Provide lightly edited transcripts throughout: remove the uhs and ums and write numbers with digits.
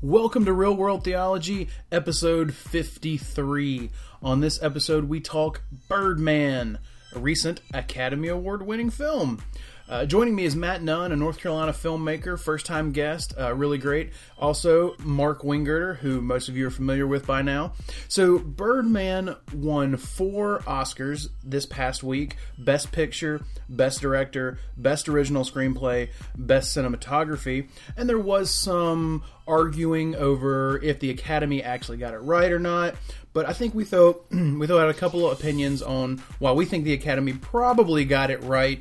Welcome to Real World Theology, episode 53. On this episode, we talk Birdman, a recent Academy Award-winning film. Joining me is Matt Nunn, a North Carolina filmmaker, first-time guest, really great. Also, Mark Winggerter, who most of you are familiar with by now. So, Birdman won 4 Oscars this past week: Best Picture, Best Director, Best Original Screenplay, Best Cinematography, and there was some arguing over if the Academy actually got it right or not. But I think we throw out a couple of opinions on why we think the Academy probably got it right,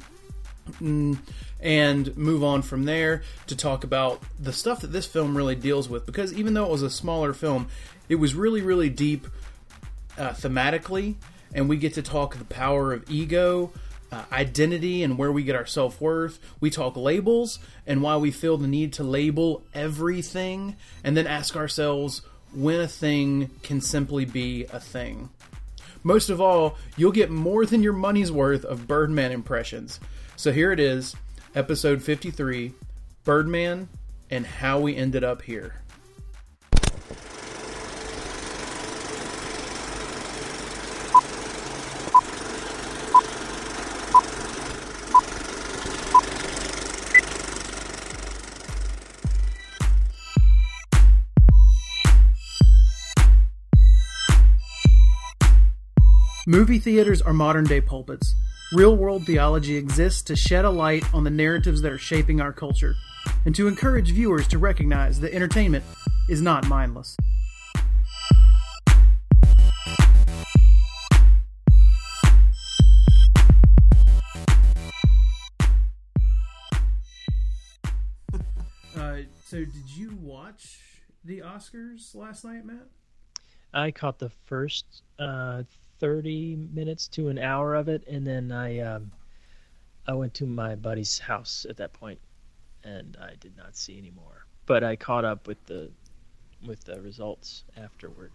and move on from there to talk about the stuff that this film really deals with. Because even though it was a smaller film, it was really, really deep thematically, and we get to talk the power of ego, identity, and where we get our self-worth. We talk labels and why we feel the need to label everything, and then ask ourselves when a thing can simply be a thing. Most of all, you'll get more than your money's worth of Birdman impressions. So here it is, episode 53, Birdman and How We Ended Up Here. Movie theaters are modern-day pulpits. Real-world theology exists to shed a light on the narratives that are shaping our culture, and to encourage viewers to recognize that entertainment is not mindless. So did you watch the Oscars last night, Matt? I caught the first 30 minutes to an hour of it, and then I went to my buddy's house at that point, and I did not see any more. But I caught up with the results afterward.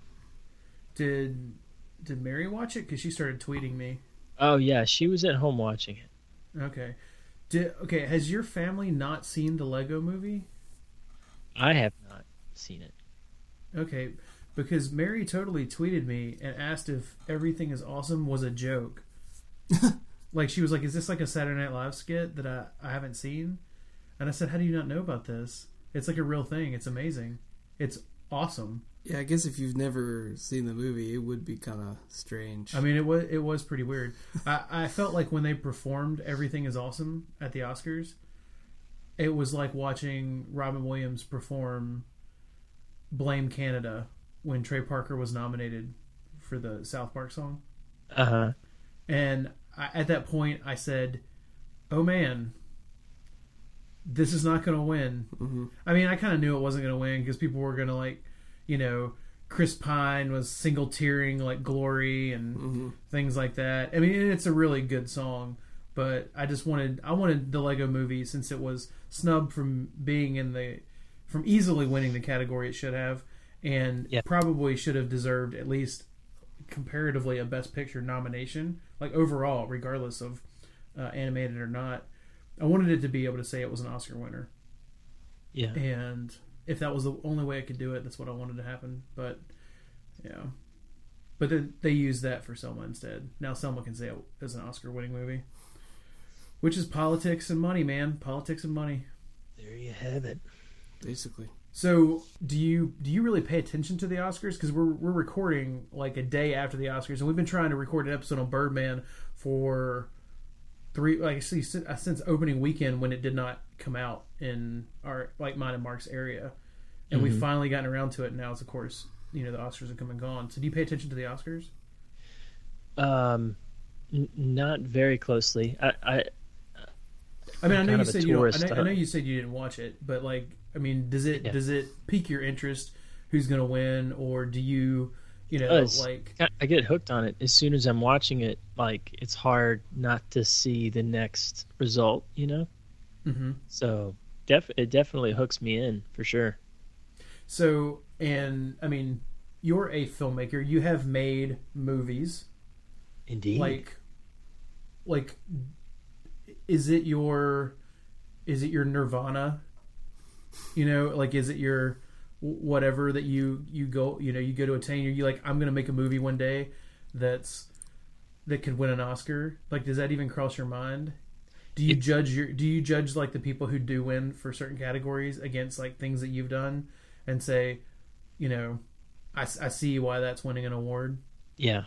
Did Mary watch it? Because she started tweeting me. Oh yeah, she was at home watching it. Okay. Has your family not seen the Lego Movie? I have not seen it. Okay. Because Mary totally tweeted me and asked if Everything is Awesome was a joke. Like, she was like, is this like a Saturday Night Live skit that I haven't seen? And I said, how do you not know about this? It's like a real thing. It's amazing. It's awesome. Yeah, I guess if you've never seen the movie, it would be kind of strange. I mean, it was pretty weird. I felt like when they performed Everything is Awesome at the Oscars, it was like watching Robin Williams perform Blame Canada when Trey Parker was nominated for the South Park song. Uh-huh. And at that point, I said, oh man, this is not going to win. Mm-hmm. I mean, I kind of knew it wasn't going to win because people were going to, Chris Pine was single-tearing like Glory and things like that. I mean, it's a really good song, but I wanted the Lego Movie, since it was snubbed from from easily winning the category it should have, and probably should have deserved at least comparatively a Best Picture nomination, like overall, regardless of animated or not. I wanted it to be able to say it was an Oscar winner. Yeah. And if that was the only way I could do it, that's what I wanted to happen. But, yeah. But they used that for Selma instead. Now Selma can say it was an Oscar-winning movie. Which is politics and money, man. Politics and money. There you have it. Basically. So, do you really pay attention to the Oscars? Because we're recording like a day after the Oscars, and we've been trying to record an episode on Birdman for since opening weekend, when it did not come out in our mine and Mark's area, and we've finally gotten around to it. And now, it's, of course, the Oscars have come and gone. So, do you pay attention to the Oscars? Not very closely. I mean, I know you said you don't. I know you said you didn't watch it, but does it pique your interest? Who's going to win, or do you, I get hooked on it as soon as I'm watching it. Like, it's hard not to see the next result, Mm-hmm. So it definitely hooks me in for sure. So, and I mean, you're a filmmaker. You have made movies. Indeed. Like, is it your Nirvana? Is it your whatever that you go you go to attain? You're like, I'm gonna make a movie one day that could win an Oscar. Like, does that even cross your mind? Do you judge like the people who do win for certain categories against like things that you've done and say, I see why that's winning an award? Yeah.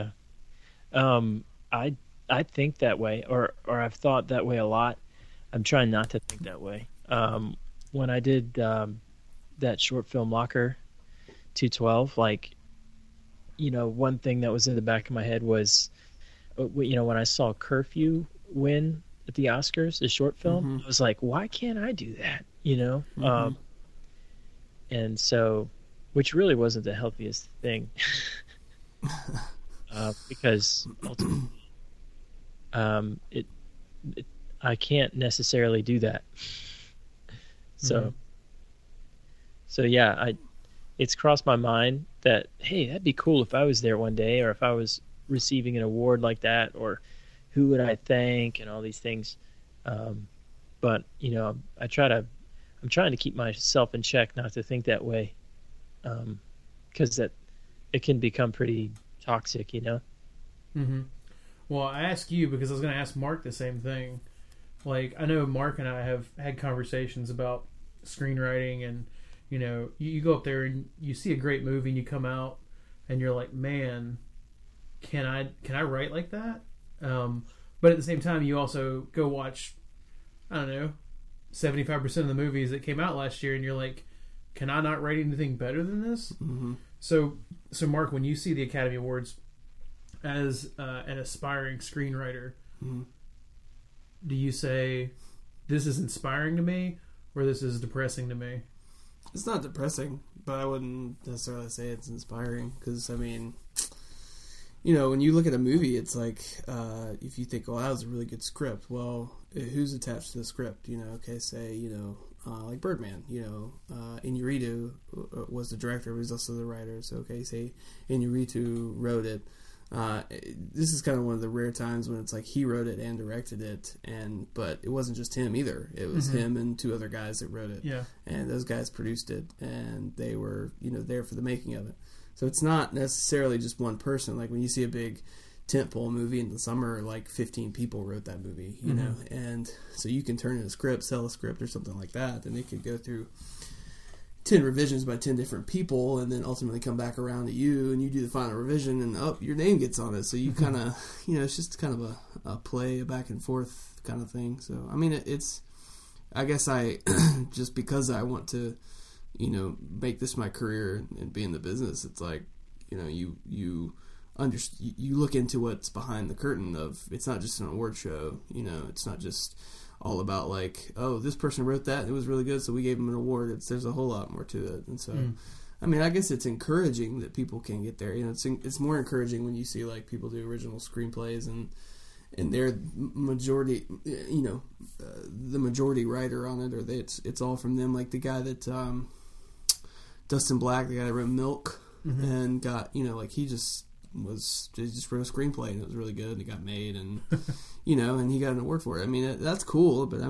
I think that way, or I've thought that way a lot. I'm trying not to think that way. When I did that short film Locker 212, like, one thing that was in the back of my head was, when I saw Curfew win at the Oscars, the short film, I was like, why can't I do that? And so, which really wasn't the healthiest thing, because ultimately, I can't necessarily do that. So yeah, it's crossed my mind that, hey, that'd be cool if I was there one day, or if I was receiving an award like that, or who would I thank, and all these things. But I'm trying to keep myself in check not to think that way, because that it can become pretty toxic, Mm-hmm. Well, I ask you because I was going to ask Mark the same thing. Like, I know Mark and I have had conversations about screenwriting, and you go up there and you see a great movie and you come out and you're like, man, can I write like that? But at the same time, you also go watch, I don't know, 75% of the movies that came out last year, and you're like, can I not write anything better than this? Mm-hmm. So Mark, when you see the Academy Awards as an aspiring screenwriter, do you say, this is inspiring to me, or this is depressing to me? It's not depressing, but I wouldn't necessarily say it's inspiring, because, when you look at a movie, it's like, if you think, oh, that was a really good script, well, who's attached to the script? Say, like Birdman, Iñárritu was the director, but he's also the writer, so, say Iñárritu wrote it. This is kind of one of the rare times when it's like he wrote it and directed it, but it wasn't just him either. It was him and two other guys that wrote it. Yeah. And those guys produced it, and they were, there for the making of it. So it's not necessarily just one person. Like when you see a big tentpole movie in the summer, like 15 people wrote that movie, you know, and so you can turn in a script, sell a script or something like that, and it could go through 10 revisions by 10 different people, and then ultimately come back around to you, and you do the final revision, and your name gets on it. So you kind of, it's just kind of a play, a back and forth kind of thing. So, it's, I guess just because I want to, make this my career and be in the business, it's like, you look into what's behind the curtain of, it's not just an award show, it's not just all about like, oh, this person wrote that, it was really good, so we gave them an award. There's a whole lot more to it. And so I guess it's encouraging that people can get there. It's more encouraging when you see like people do original screenplays and they're majority, the majority writer on it, or it's all from them. Like the guy that Dustin Black, the guy that wrote Milk, and got, he just wrote a screenplay, and it was really good, and it got made, and and he got an award for it. That's cool, but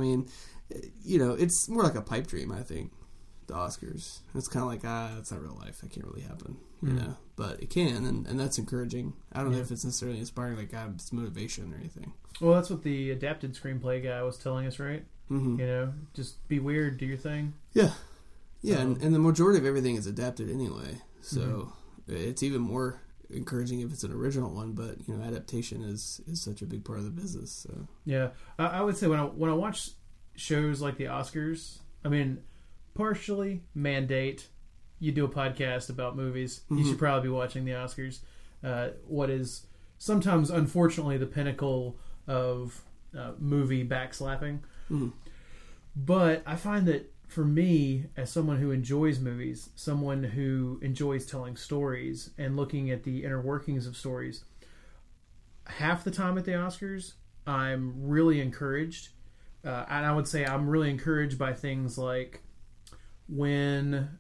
it's more like a pipe dream, I think, the Oscars. It's kind of like, that's not real life, that can't really happen, but it can, and that's encouraging. I don't know if it's necessarily inspiring, like it's motivation or anything. Well, that's what the adapted screenplay guy was telling us, right? Just be weird, do your thing. Yeah, and the majority of everything is adapted anyway, so it's even more encouraging if it's an original one, but adaptation is such a big part of the business. So yeah, I would say when I watch shows like the Oscars, partially mandate you do a podcast about movies. You should probably be watching the Oscars. What is sometimes, unfortunately, the pinnacle of movie backslapping. But I find that for me, as someone who enjoys movies, someone who enjoys telling stories and looking at the inner workings of stories, half the time at the Oscars, I'm really encouraged. And I would say I'm really encouraged by things like when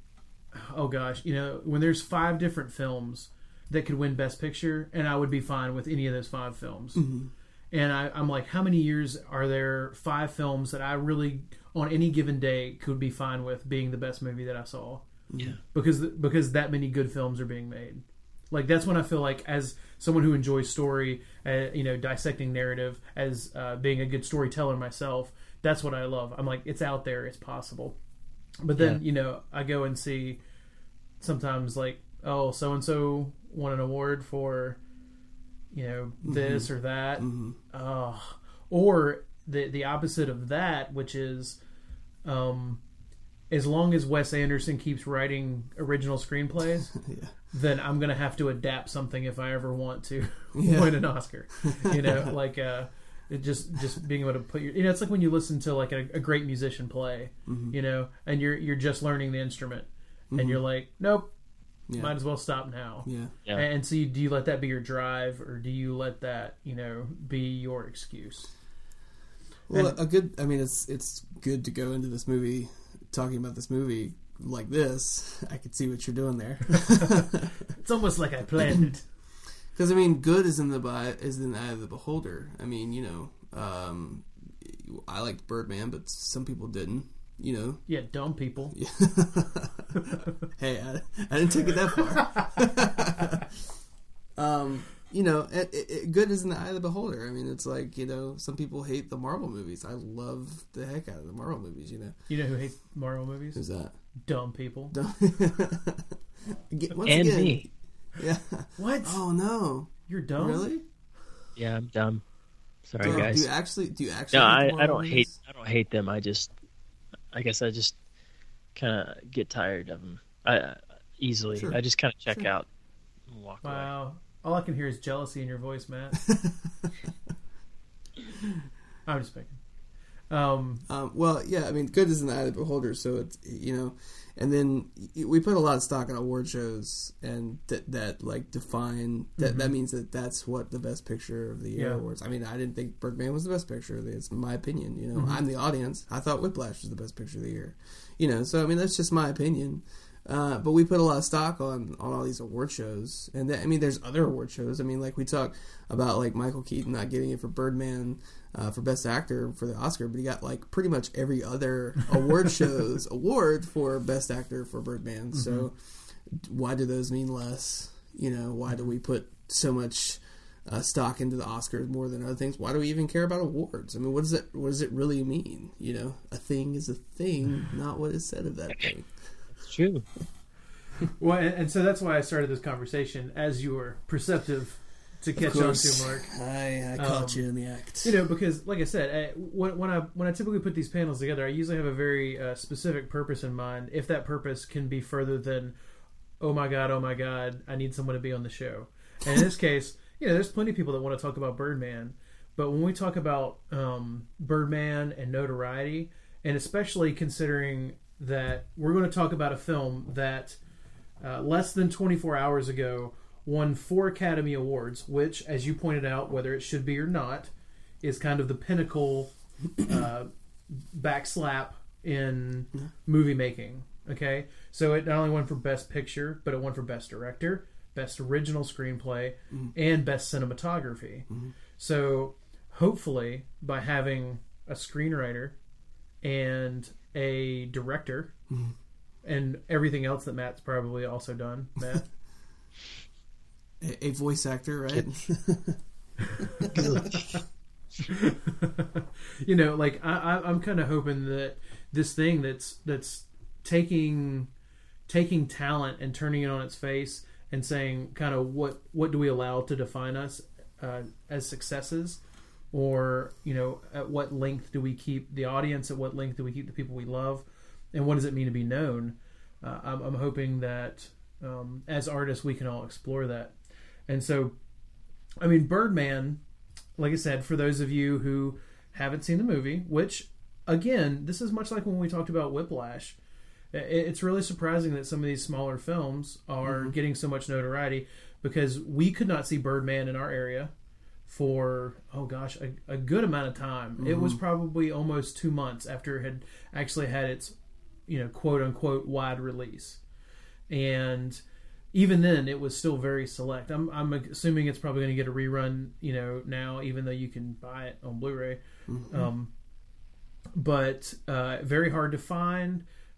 there's 5 different films that could win Best Picture, and I would be fine with any of those 5 films. And I'm like, how many years are there 5 films that I really, on any given day, could be fine with being the best movie that I saw? Yeah. because that many good films are being made. Like, that's when I feel like, as someone who enjoys story, dissecting narrative, as being a good storyteller myself, that's what I love. I'm like, it's out there, it's possible. But then, I go and see sometimes, like, oh, so-and-so won an award for, this or that. Or the opposite of that, which is, as long as Wes Anderson keeps writing original screenplays, then I'm going to have to adapt something if I ever want to win an Oscar. Just being able to put your... it's like when you listen to like a great musician play, and you're just learning the instrument, and you're like, nope, might as well stop now. Yeah. And so do you let that be your drive, or do you let that, be your excuse? Well, it's good to go into this movie talking about this movie like this. I could see what you're doing there. It's almost like I planned it. Because good is in the eye of the beholder. I mean, I liked Birdman, but some people didn't. Yeah, dumb people. Hey, I didn't take it that far. Good is in the eye of the beholder. I mean, it's like, some people hate the Marvel movies. I love the heck out of the Marvel movies. You know who hates Marvel movies? Who's that? Dumb people. Me. Yeah. What? Oh no, you're dumb. Really? Yeah, I'm dumb. Sorry, guys. Do you actually? No, I don't hate them. I guess I just kind of get tired of them. Easily. Sure. I just kind of check out and walk away. Wow. All I can hear is jealousy in your voice, Matt. I'm just picking. Well, yeah, I mean, good is in the eye of the beholder, so it's, and then we put a lot of stock in award shows, and that like define, that means that's what the best picture of the year awards. I mean, I didn't think Birdman was the best picture of the year. It's my opinion, I'm the audience. I thought Whiplash was the best picture of the year, so I mean, that's just my opinion. But we put a lot of stock on all these award shows, and there's other award shows. I mean, like we talk about like Michael Keaton not getting it for Birdman for Best Actor for the Oscar, but he got like pretty much every other award show's award for Best Actor for Birdman. So why do those mean less? Why do we put so much stock into the Oscars more than other things? Why do we even care about awards? I mean, what does it really mean? A thing is a thing, not what is said of that thing. True. Well, and so that's why I started this conversation, as you were perceptive to catch on to, Mark. I caught you in the act. Because, like I said, when I typically put these panels together, I usually have a very specific purpose in mind. If that purpose can be further than, oh my God, I need someone to be on the show. And in this case, there's plenty of people that want to talk about Birdman, but when we talk about Birdman and notoriety, and especially considering that we're going to talk about a film that less than 24 hours ago won 4 Academy Awards, which, as you pointed out, whether it should be or not, is kind of the pinnacle backslap in movie making. Okay? So it not only won for Best Picture, but it won for Best Director, Best Original Screenplay, and Best Cinematography. So hopefully, by having a screenwriter and a director and everything else that Matt's probably also done, Matt. a voice actor, right? Like I'm kind of hoping that this thing that's taking talent and turning it on its face and saying kind of what do we allow to define us as successes. Or, at what length do we keep the audience? At what length do we keep the people we love? And what does it mean to be known? I'm hoping that as artists we can all explore that. And so, I mean, Birdman, like I said, for those of you who haven't seen the movie, which, again, this is much like when we talked about Whiplash. It's really surprising that some of these smaller films are getting so much notoriety, because we could not see Birdman in our area for a good amount of time. It was probably almost 2 months after it had actually had its quote unquote wide release, and even then it was still very select. I'm assuming it's probably going to get a rerun now, even though you can buy it on Blu-ray. But very hard to find,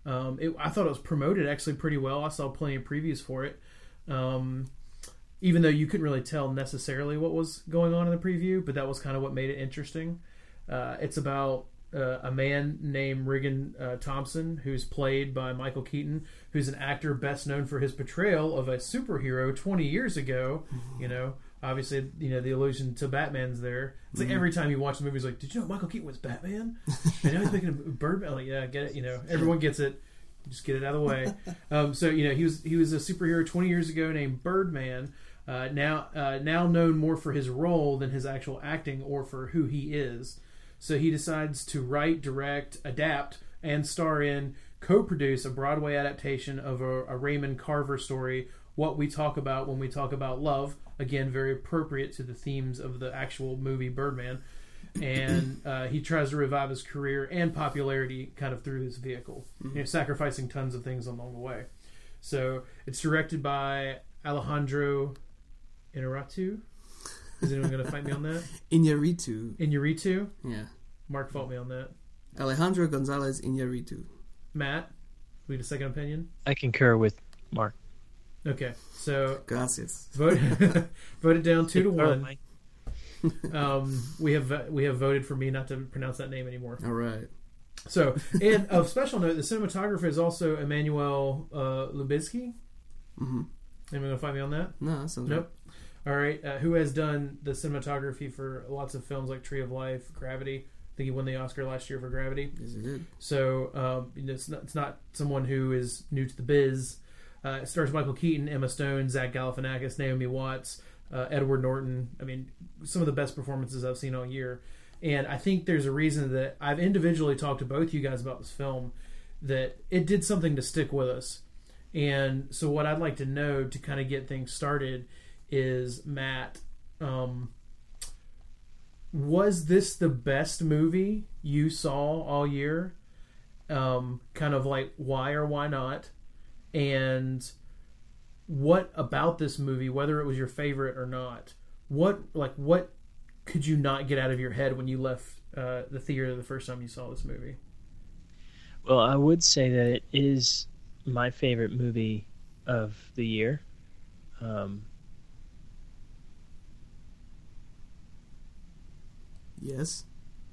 I thought it was promoted actually pretty well. I saw plenty of previews for it. Even though you couldn't really tell necessarily what was going on in the preview, but that was kind of what made it interesting. It's about a man named Regan Thompson, who's played by Michael Keaton, who's an actor best known for his portrayal of a superhero 20 years ago. You know, obviously, you know, the allusion to Batman's there. It's like every time you watch the movie, it's like, did you know Michael Keaton was Batman? And now he's making a Birdman. Like, yeah, I get it. You know, everyone gets it. Just get it out of the way. So, you know, he was a superhero 20 years ago named Birdman. Now known more for his role than his actual acting or for who he is. So he decides to write, direct, adapt, and star in, co-produce a Broadway adaptation of a Raymond Carver story, What We Talk About When We Talk About Love. Again, very appropriate to the themes of the actual movie Birdman. And he tries to revive his career and popularity kind of through this vehicle, you know, sacrificing tons of things along the way. So it's directed by Alejandro Inarritu. Is anyone going to fight me on that? Iñárritu? Yeah. Mark fought me on that. Alejandro González Iñárritu. Matt, we need a second opinion? I concur with Mark. Okay, so Gracias. voted down 2-1. We have voted for me not to pronounce that name anymore. All right. So, and of special note, the cinematographer is also Emmanuel Lubezki. Mm-hmm. Anyone going to fight me on that? No, that sounds Nope. All right. Who has done the cinematography for lots of films like Tree of Life, Gravity? I think he won the Oscar last year for Gravity. Yes, he did. So you know, it's not someone who is new to the biz. It stars Michael Keaton, Emma Stone, Zach Galifianakis, Naomi Watts, Edward Norton. I mean, some of the best performances I've seen all year. And I think there's a reason that I've individually talked to both you guys about this film, that it did something to stick with us. And so what I'd like to know to kind of get things started is, Matt, was this the best movie you saw all year? Kind of like, why or why not? And what about this movie, whether it was your favorite or not, what could you not get out of your head when you left the theater the first time you saw this movie? Well, I would say that it is my favorite movie of the year. Yes.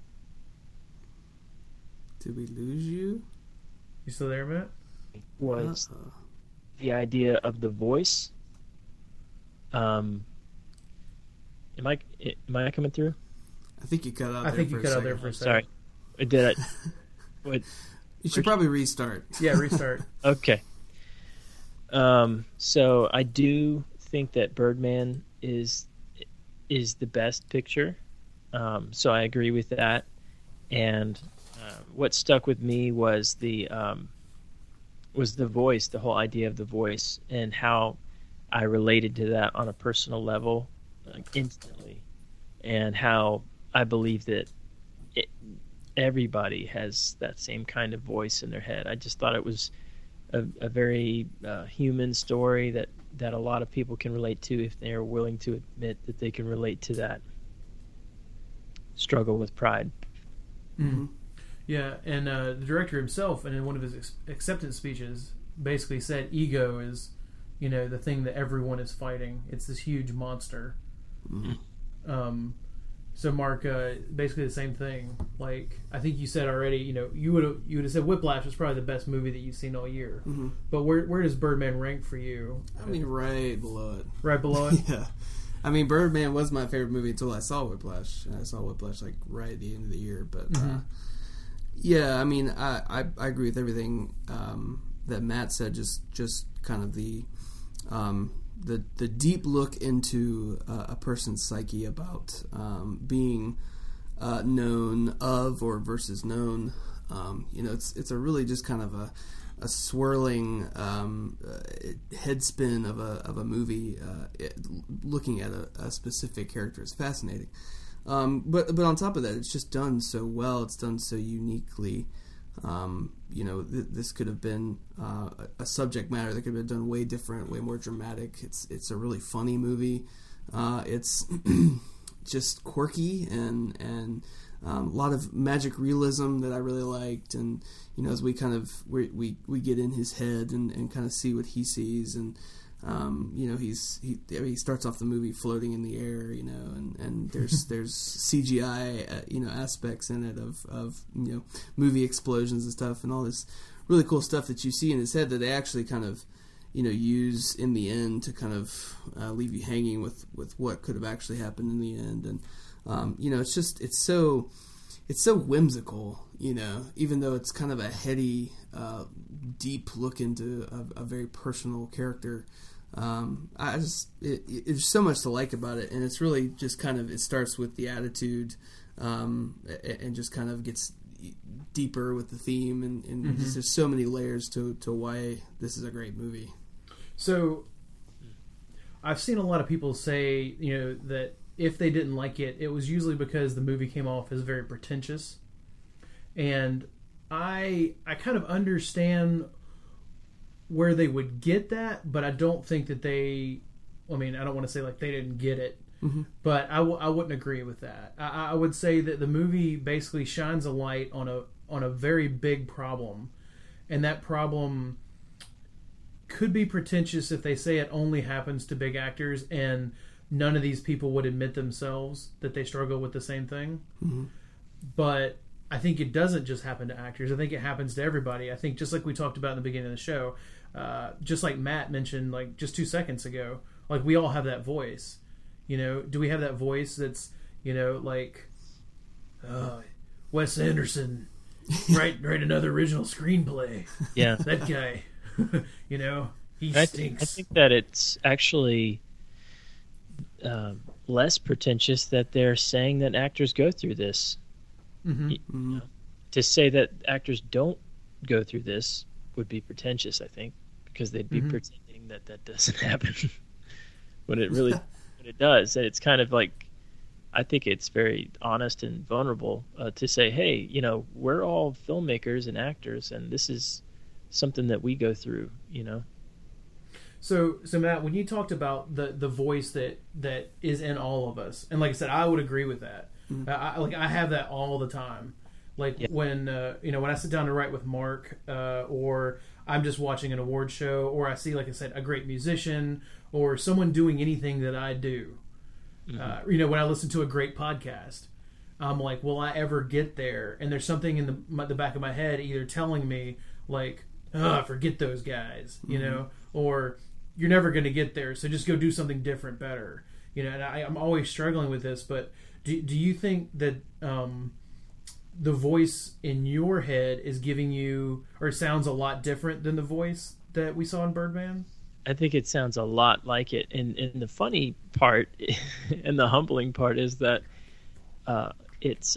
Did we lose you? You still there, Matt? Was the idea of the voice. Am I coming through? I think you cut out. I think you cut out there for a second. Sorry, did I? What? You should probably restart. Yeah, restart. Okay. So I do think that Birdman is the best picture. So I agree with that. And what stuck with me was the voice, the whole idea of the voice, and how I related to that on a personal level, like, instantly, and how I believe that everybody has that same kind of voice in their head. I just thought it was a very human story that a lot of people can relate to if they are willing to admit that they can relate to that struggle with pride. Mm-hmm. Yeah, and the director himself, and in one of his acceptance speeches, basically said ego is, you know, the thing that everyone is fighting. It's this huge monster. Mm-hmm. So Mark, basically the same thing. Like, I think you said already, you know, you would have said Whiplash was probably the best movie that you've seen all year. Mm-hmm. But where does Birdman rank for you? I mean, right below it. Right below it? Yeah. I mean, Birdman was my favorite movie until I saw Whiplash. And I saw Whiplash like right at the end of the year. But yeah, I mean, I agree with everything that Matt said. Just kind of the deep look into a person's psyche about being known of or versus known. You know, it's a really just kind of a swirling head spin of a movie. Looking at a specific character is fascinating. But on top of that, it's just done so well. It's done so uniquely. You know, this could have been a subject matter that could have been done way different, way more dramatic. It's a really funny movie. It's just quirky and A lot of magic realism that I really liked, and as we kind of we get in his head and kind of see what he sees, and he starts off the movie floating in the air, and there's CGI aspects in it of movie explosions and stuff, and all this really cool stuff that you see in his head that they actually kind of use in the end to kind of leave you hanging with what could have actually happened in the end. And it's so whimsical, even though it's kind of a heady, deep look into a very personal character. There's so much to like about it, and it's really just kind of, it starts with the attitude, and just kind of gets deeper with the theme, and just, there's so many layers to why this is a great movie. So I've seen a lot of people say, that if they didn't like it, it was usually because the movie came off as very pretentious. And I kind of understand where they would get that, but I don't think that I don't want to say like they didn't get it, but I wouldn't agree with that. I would say that the movie basically shines a light on a very big problem, and that problem could be pretentious if they say it only happens to big actors, and none of these people would admit themselves that they struggle with the same thing. But I think it doesn't just happen to actors. I think it happens to everybody. I think just like we talked about in the beginning of the show, just like Matt mentioned like just 2 seconds ago, like we all have that voice. Do we have that voice that's, like, Wes Anderson, write another original screenplay. Yeah. That guy, he stinks. I think that it's actually less pretentious that they're saying that actors go through this. To say that actors don't go through this would be pretentious, I think, because they'd be pretending that doesn't happen when it does. And it's kind of like, I think it's very honest and vulnerable to say, hey, we're all filmmakers and actors, and this is something that we go through, So Matt, when you talked about the voice that is in all of us, and like I said, I would agree with that. I have that all the time. Like when when I sit down to write with Mark, or I'm just watching an award show, or I see, like I said, a great musician or someone doing anything that I do. When I listen to a great podcast, I'm like, will I ever get there? And there's something in the back of my head either telling me like, forget those guys, or you're never going to get there, so just go do something different, better. And I'm always struggling with this, but do you think that the voice in your head is giving you, or sounds a lot different than the voice that we saw in Birdman? I think it sounds a lot like it. And the funny part and the humbling part is that it's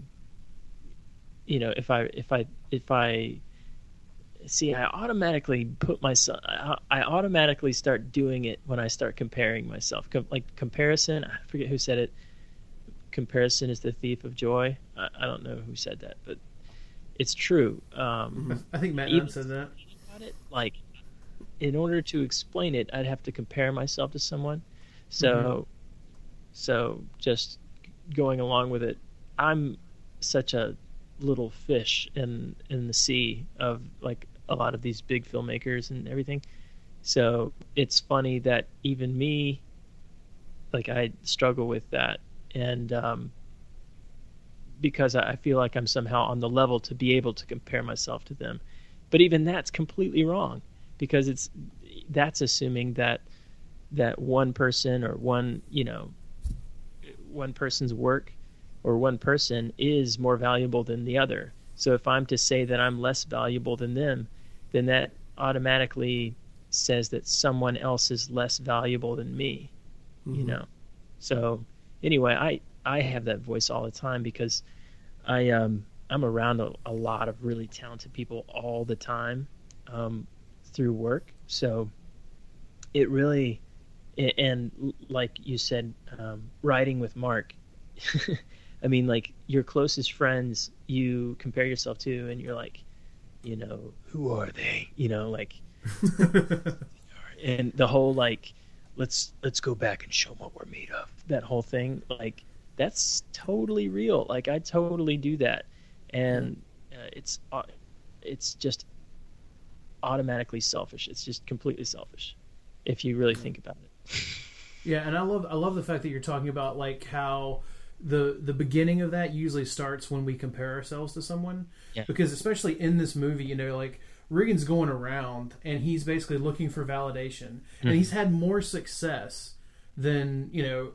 if I see, I automatically I automatically start doing it when I start comparing myself. Like comparison, I forget who said it. Comparison is the thief of joy. I don't know who said that, but it's true. I think Matt Nunn said that. About it, like, in order to explain it, I'd have to compare myself to someone. So just going along with it, I'm such a little fish in the sea of like a lot of these big filmmakers and everything. So it's funny that even me, like, I struggle with that. And because I feel like I'm somehow on the level to be able to compare myself to them. But even that's completely wrong, because that's assuming that one person or one person's work or one person is more valuable than the other. So if I'm to say that I'm less valuable than them, then that automatically says that someone else is less valuable than me, So anyway, I have that voice all the time because I'm around a lot of really talented people all the time through work. So it really, and like you said, writing with Mark, I mean, like, your closest friends you compare yourself to, and you're like, who are they? Like, and the whole, like, let's go back and show them what we're made of. That whole thing, like, that's totally real. Like I totally do that, and it's just automatically selfish. It's just completely selfish if you really think about it. Yeah, and I love the fact that you're talking about like how the beginning of that usually starts when we compare ourselves to someone. Yeah. Because especially in this movie, you know, like Regan's going around and he's basically looking for validation, and he's had more success than, you know,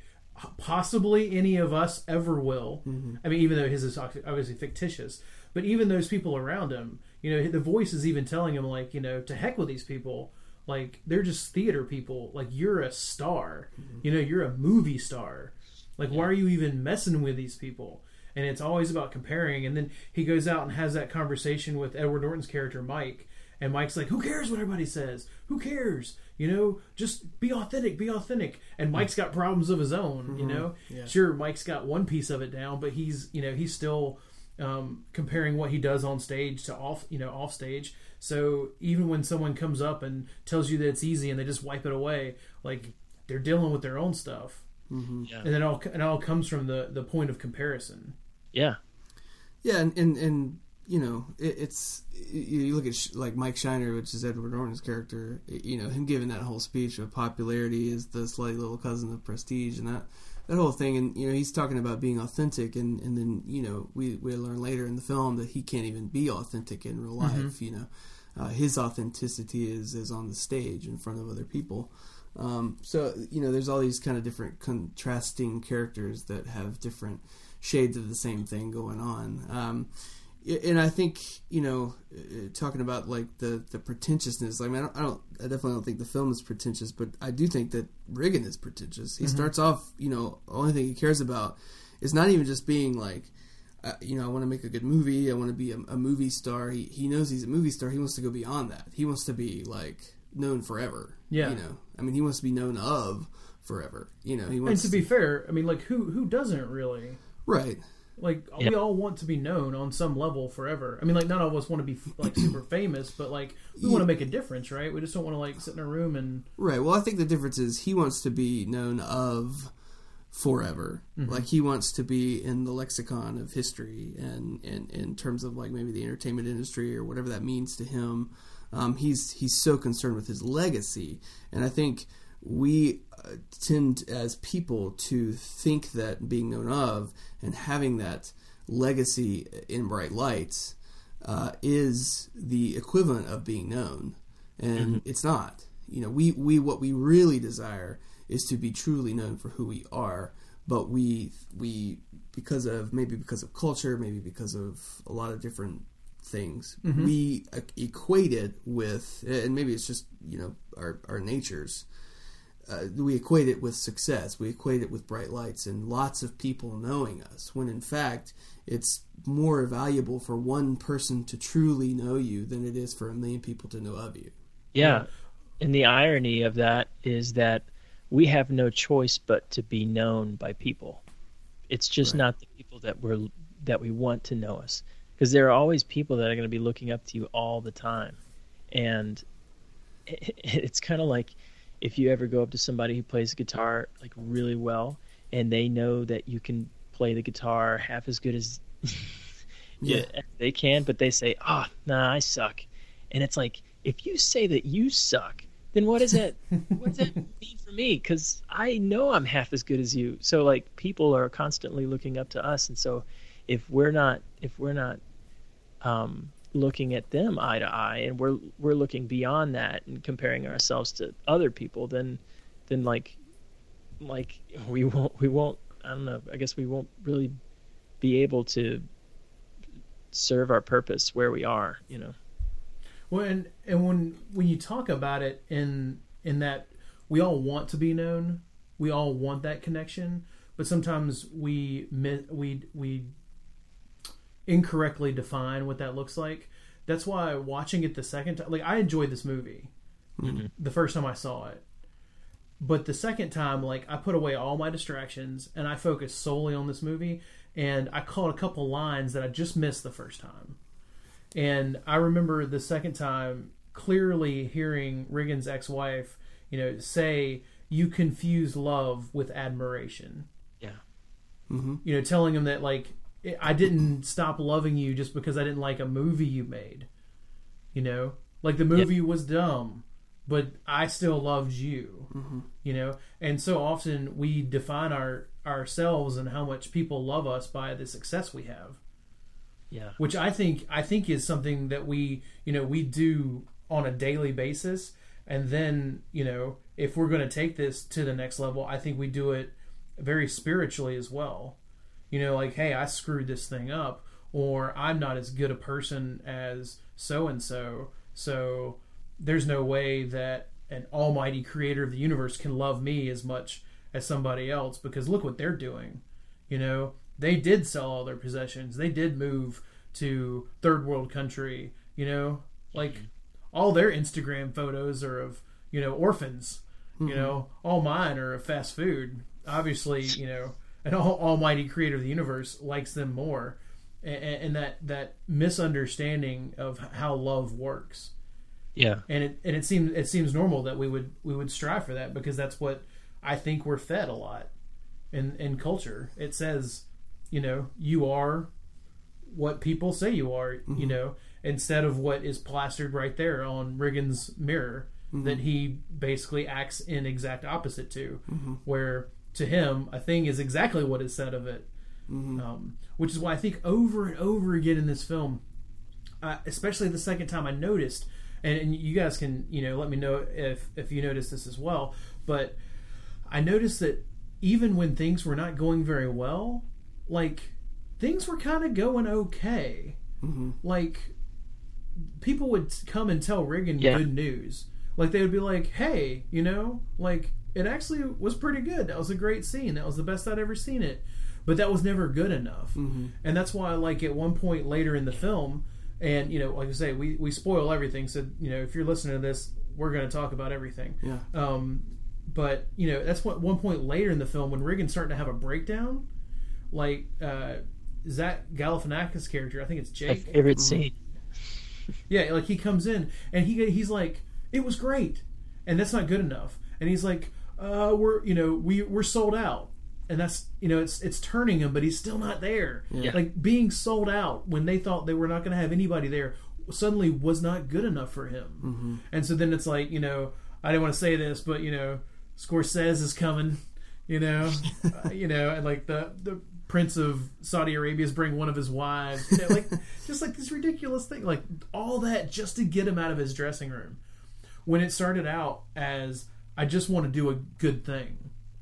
possibly any of us ever will. I mean, even though his is obviously fictitious, but even those people around him, you know, the voice is even telling him, like, you know, to heck with these people. Like, they're just theater people. Like, you're a star. You know, you're a movie star. Like, why are you even messing with these people? And it's always about comparing. And then he goes out and has that conversation with Edward Norton's character, Mike. And Mike's like, who cares what everybody says? Who cares? You know, just be authentic, be authentic. And Mike's got problems of his own, you know? Yeah. Sure, Mike's got one piece of it down, but he's still comparing what he does on stage to off stage. So even when someone comes up and tells you that it's easy and they just wipe it away, like, they're dealing with their own stuff. Yeah. And then it all comes from the point of comparison. Yeah. Yeah, and you know, it's you look at like Mike Shiner, which is Edward Norton's character. You know, him giving that whole speech of popularity is the slight little cousin of prestige, and that whole thing. And you know, he's talking about being authentic, and then you know, we learn later in the film that he can't even be authentic in real life. You know, his authenticity is on the stage in front of other people. So you know, there's all these kind of different contrasting characters that have different shades of the same thing going on. And I think, you know, talking about like the pretentiousness, I mean, I definitely don't think the film is pretentious, but I do think that Regan is pretentious. He starts off, you know, the only thing he cares about is not even just being like, you know, I want to make a good movie, I want to be a movie star. He knows he's a movie star. He wants to go beyond that. He wants to be like known forever. Yeah. You know, I mean, he wants to be known of forever. You know, he wants. And to be fair, I mean, like who doesn't really? Right. Like, we all want to be known on some level forever. I mean, like, none of us want to be, like, super famous, but, like, we want to make a difference, right? We just don't want to, like, sit in a room and... Right. Well, I think the difference is he wants to be known of forever. Like, he wants to be in the lexicon of history and in terms of, like, maybe the entertainment industry or whatever that means to him. He's so concerned with his legacy. And I think we tend as people to think that being known of and having that legacy in bright lights is the equivalent of being known, and it's not. You know, we what we really desire is to be truly known for who we are, but we because of culture, maybe because of a lot of different things, we equate it with, and maybe it's just, you know, our natures. We equate it with success. We equate it with bright lights and lots of people knowing us, when in fact it's more valuable for one person to truly know you than it is for a million people to know of you. Yeah. And the irony of that is that we have no choice but to be known by people. It's just not the people that we want to know us, because there are always people that are going to be looking up to you all the time. And it's kind of like, if you ever go up to somebody who plays guitar like really well, and they know that you can play the guitar half as good as they can, but they say, "Oh, nah, I suck," and it's like, if you say that you suck, then what does that mean for me? Because I know I'm half as good as you. So like, people are constantly looking up to us, and so if we're not looking at them eye to eye, and we're looking beyond that and comparing ourselves to other people, then like we won't I don't know, I guess we won't really be able to serve our purpose where we are, you know. Well, and when you talk about it in that we all want to be known, we all want that connection, but sometimes we incorrectly define what that looks like. That's why watching it the second time, like, I enjoyed this movie the first time I saw it, but the second time, like, I put away all my distractions and I focused solely on this movie, and I caught a couple lines that I just missed the first time. And I remember the second time clearly hearing Regan's ex-wife, you know, say, "You confuse love with admiration." Yeah. You know, telling him that, like, I didn't stop loving you just because I didn't like a movie you made. You know? Like, the movie was dumb, but I still loved you. You know? And so often we define ourselves and how much people love us by the success we have. Yeah. Which I think is something that we do on a daily basis. And then, you know, if we're going to take this to the next level, I think we do it very spiritually as well. You know, like, hey, I screwed this thing up, or I'm not as good a person as so-and-so, so there's no way that an almighty creator of the universe can love me as much as somebody else, because look what they're doing. You know, they did sell all their possessions. They did move to third world country, you know, like all their Instagram photos are of, you know, orphans, you know, all mine are of fast food. Obviously, you know, an almighty creator of the universe likes them more. And that misunderstanding of how love works. Yeah. And it seems normal that we would strive for that, because that's what I think we're fed a lot in culture. It says, you know, you are what people say you are, you know, instead of what is plastered right there on Riggins' mirror that he basically acts in exact opposite to, where to him a thing is exactly what is said of it. Which is why I think over and over again in this film, especially the second time I noticed, and you guys can, you know, let me know if you noticed this as well, but I noticed that even when things were not going very well, like, things were kind of going okay. Like, people would come and tell Riggin good news. Like, they would be like, hey, you know, like, it actually was pretty good. That was a great scene. That was the best I'd ever seen it. But that was never good enough. And that's why, like, at one point later in the film, and, you know, like I say, we spoil everything. So, you know, if you're listening to this, we're going to talk about everything. Yeah. But, you know, that's what one point later in the film, when Riggin's starting to have a breakdown, like, Zach Galifianakis' character, I think it's Jake. My favorite scene. Yeah, like, he comes in, and he's like, it was great. And that's not good enough. And he's like, we're sold out. And that's, you know, it's turning him, but he's still not there. Yeah. Like, being sold out when they thought they were not going to have anybody there suddenly was not good enough for him. And so then it's like, you know, I didn't want to say this, but, you know, Scorsese is coming, you know, and like the Prince of Saudi Arabia is bringing one of his wives, you know, like, just like this ridiculous thing, like all that just to get him out of his dressing room. When it started out as, I just want to do a good thing.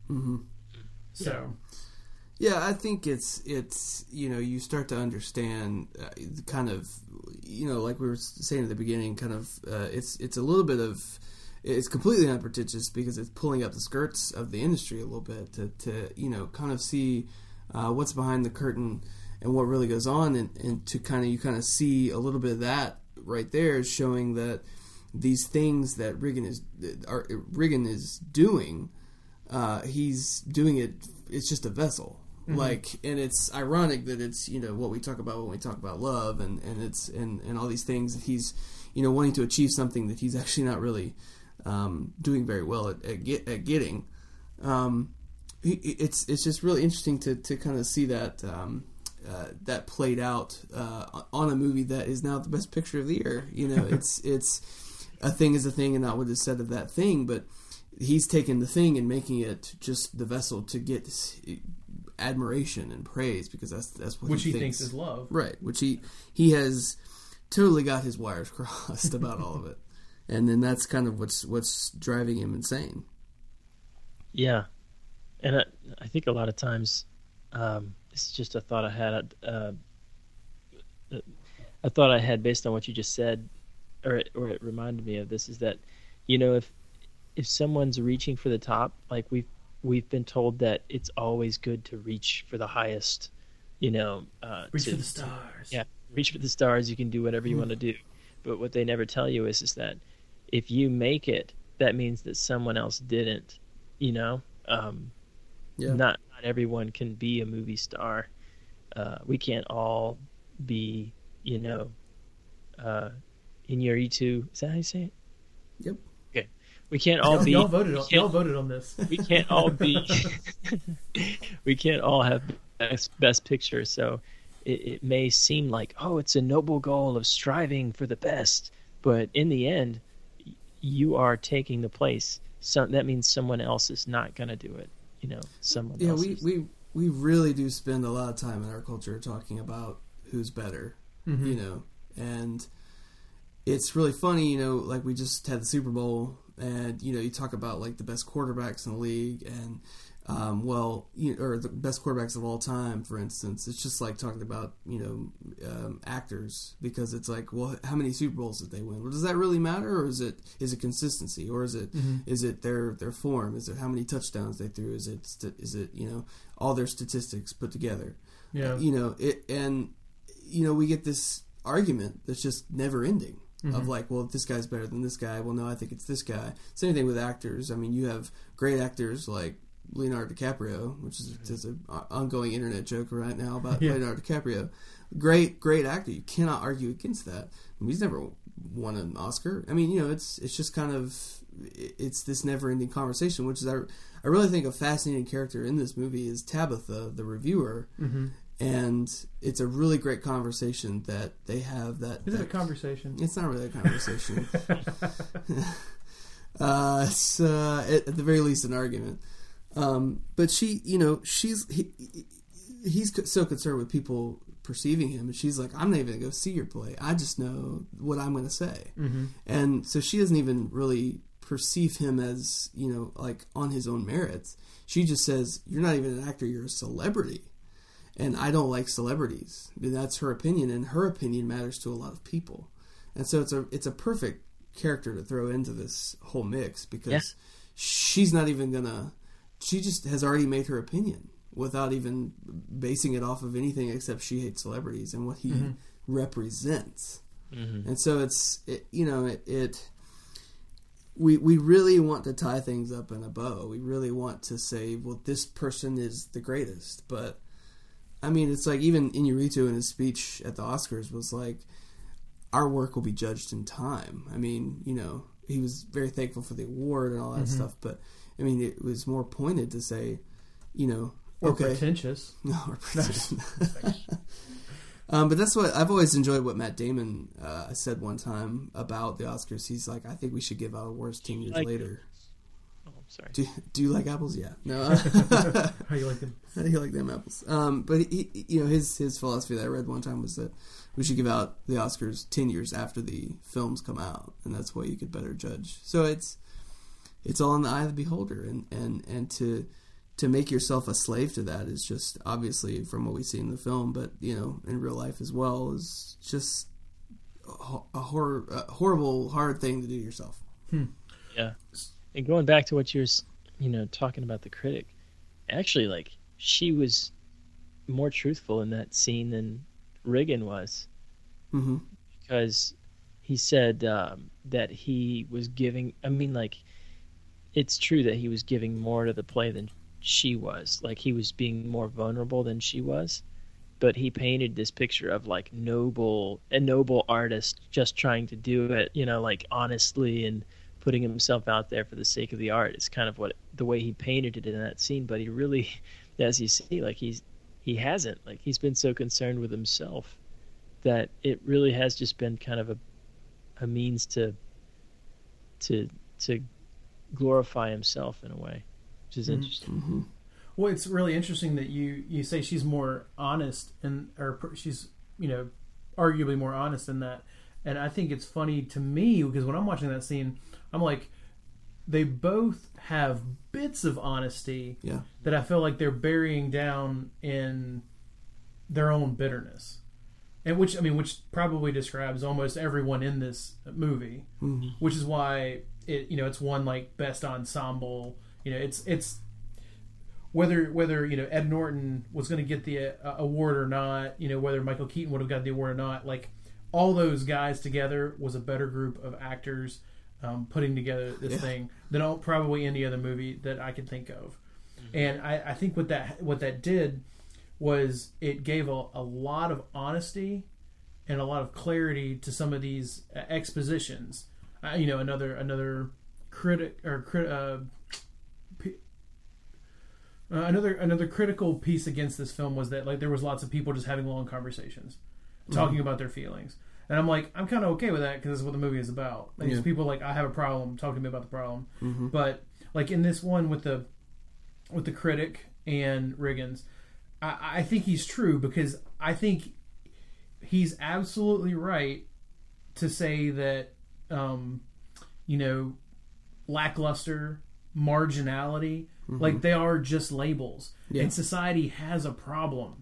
So, yeah, I think it's you know, you start to understand kind of, you know, like we were saying at the beginning, kind of it's a little bit of, it's completely unpretentious because it's pulling up the skirts of the industry a little bit to you know, kind of see what's behind the curtain and what really goes on, and to you kind of see a little bit of that right there, showing that these things that Riggin is doing. He's doing it. It's just a vessel, like, and it's ironic that it's, you know, what we talk about when we talk about love and it's and all these things. He's, you know, wanting to achieve something that he's actually not really doing very well at getting. It's just really interesting to kind of see that that played out on a movie that is now the best picture of the year. You know, it's a thing is a thing, and not what is said of that thing, but he's taken the thing and making it just the vessel to get admiration and praise, because that's what which he thinks is love, right? Which he has totally got his wires crossed about all of it, and then that's kind of what's driving him insane. Yeah, and I think a lot of times, this is just a thought I had. A thought I had based on what you just said, or it reminded me of this, is that, you know, if someone's reaching for the top, like we've been told that it's always good to reach for the highest, you know, reach for the stars. Yeah, reach for the stars. You can do whatever you want to do, but what they never tell you is that if you make it, that means that someone else didn't. You know, not everyone can be a movie star. We can't all be, you know, Iñárritu. Is that how you say it? Yep. Okay. We can't all y'all voted on this. We can't all be. We can't all have best picture. So it may seem like, oh, it's a noble goal of striving for the best, but in the end, you are taking the place. So that means someone else is not going to do it. Someone else. Yeah, we really do spend a lot of time in our culture talking about who's better, and it's really funny, like we just had the Super Bowl, and you talk about like the best quarterbacks in the league, and or the best quarterbacks of all time, for instance. It's just like talking about actors, because it's like, well, how many Super Bowls did they win? Well, does that really matter, or is it consistency, or is it their form? Is it how many touchdowns they threw? Is it all their statistics put together? Yeah. We get this argument that's just never ending. Of like, well, if this guy's better than this guy, well, no, I think it's this guy. Same thing with actors. I mean, you have great actors like Leonardo DiCaprio, which is an ongoing internet joke right now about Leonardo DiCaprio. Great actor. You cannot argue against that. I mean, he's never won an Oscar. I mean, it's just kind of, it's this never-ending conversation, which is, I really think a fascinating character in this movie is Tabitha, the reviewer. And it's a really great conversation that they have. Is it a conversation? It's not really a conversation. It's at the very least an argument. But he's so concerned with people perceiving him, and she's like, I'm not even going to go see your play. I just know what I'm going to say. And so she doesn't even really perceive him as, like on his own merits. She just says, you're not even an actor, you're a celebrity. And I don't like celebrities. I mean, that's her opinion, and her opinion matters to a lot of people. And so it's a perfect character to throw into this whole mix, because she's not even gonna. She just has already made her opinion without even basing it off of anything except she hates celebrities and what he represents. And so we really want to tie things up in a bow. We really want to say, well, this person is the greatest, but. I mean, it's like even Iñárritu in his speech at the Oscars was like, our work will be judged in time. I mean, he was very thankful for the award and all that stuff, but I mean, it was more pointed to say, or pretentious. No, or pretentious. But that's what I've always enjoyed what Matt Damon said one time about the Oscars. He's like, I think we should give out awards 10 years later. Sorry. Do you like apples? Yeah. No. How you like them? How do you like them apples? But his philosophy that I read one time was that we should give out the Oscars 10 years after the films come out, and that's why you could better judge. So it's all in the eye of the beholder, and to make yourself a slave to that is just, obviously from what we see in the film, but in real life as well, is just a horrible, hard thing to do yourself. Yeah. And going back to what you're, talking about the critic, actually, like, she was more truthful in that scene than Riggin was. Because he said that he was giving, it's true that he was giving more to the play than she was. Like, he was being more vulnerable than she was. But he painted this picture of, like, a noble artist just trying to do it, like, honestly, and putting himself out there for the sake of the art. Is kind of the way he painted it in that scene. But he really, as you see, like, he hasn't, like, he's been so concerned with himself that it really has just been kind of a means to glorify himself in a way, which is interesting. Well, it's really interesting that you say she's more honest, or she's arguably more honest in that. And I think it's funny to me because when I'm watching that scene, I'm like, they both have bits of honesty that I feel like they're burying down in their own bitterness, and which probably describes almost everyone in this movie, which is why it's won like best ensemble. It's whether Ed Norton was going to get the award or not, whether Michael Keaton would have got the award or not, like all those guys together was a better group of actors putting together this thing than probably any other movie that I could think of. And I think what that did was it gave a lot of honesty and a lot of clarity to some of these expositions. Another critic or Another critical piece against this film was that like there was lots of people just having long conversations, talking about their feelings, and I'm like, I'm kind of okay with that because that's what the movie is about. Like, these people like, I have a problem, talk to me about the problem. But like in this one with the critic and Riggins, I think he's true, because I think he's absolutely right to say that lackluster, marginality, like they are just labels, and society has a problem.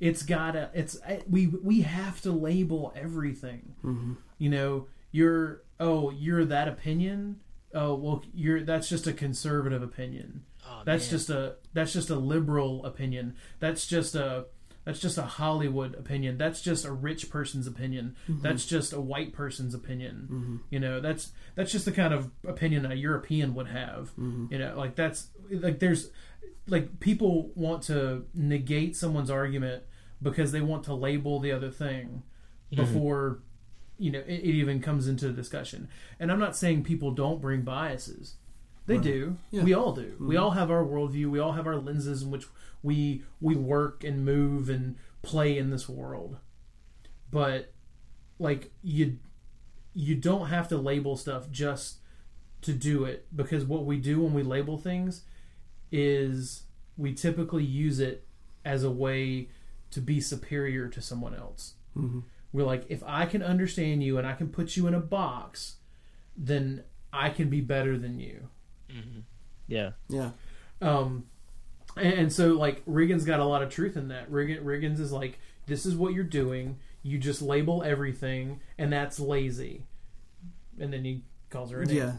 We have to label everything. You're that opinion. Oh well, that's just a conservative opinion. Oh, that's just a liberal opinion. That's just a Hollywood opinion. That's just a rich person's opinion. That's just a white person's opinion. That's just the kind of opinion a European would have. That's like, there's like, people want to negate someone's argument because they want to label the other thing before it even comes into the discussion. And I'm not saying people don't bring biases. They do. Yeah. We all do. We all have our worldview. We all have our lenses in which we work and move and play in this world. But like, you don't have to label stuff just to do it, because what we do when we label things is we typically use it as a way to be superior to someone else. We're like, if I can understand you and I can put you in a box, then I can be better than you. Yeah. And so like, Riggins got a lot of truth in that. Riggins is like, this is what you're doing. You just label everything, and that's lazy. And then he calls her a name.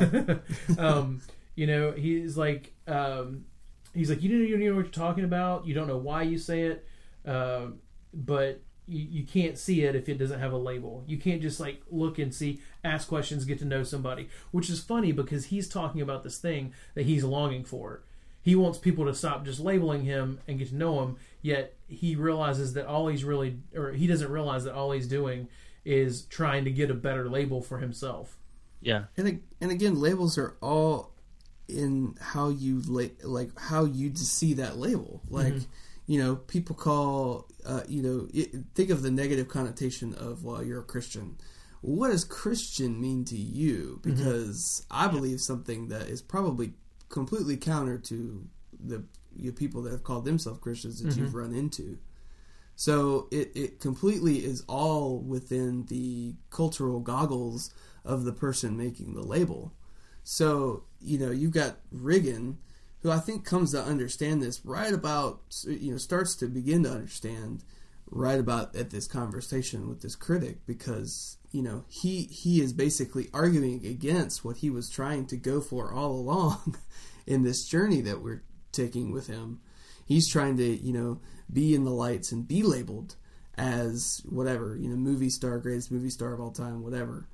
He's like, you don't know what you're talking about. You don't know why you say it, but you can't see it if it doesn't have a label. You can't just like look and see, ask questions, get to know somebody. Which is funny, because he's talking about this thing that he's longing for. He wants people to stop just labeling him and get to know him, yet he realizes that he doesn't realize that all he's doing is trying to get a better label for himself. Yeah. And again, labels are all in how you how you see that label. Like, people call, think of the negative connotation of, well, you're a Christian. What does Christian mean to you? Because I believe something that is probably completely counter to the people that have called themselves Christians that you've run into. So it completely is all within the cultural goggles of the person making the label. So, you've got Riggin, who I think comes to understand this right about, starts to begin to understand right about at this conversation with this critic, because, he is basically arguing against what he was trying to go for all along in this journey that we're taking with him. He's trying to, be in the lights and be labeled as whatever, movie star, greatest movie star of all time, whatever.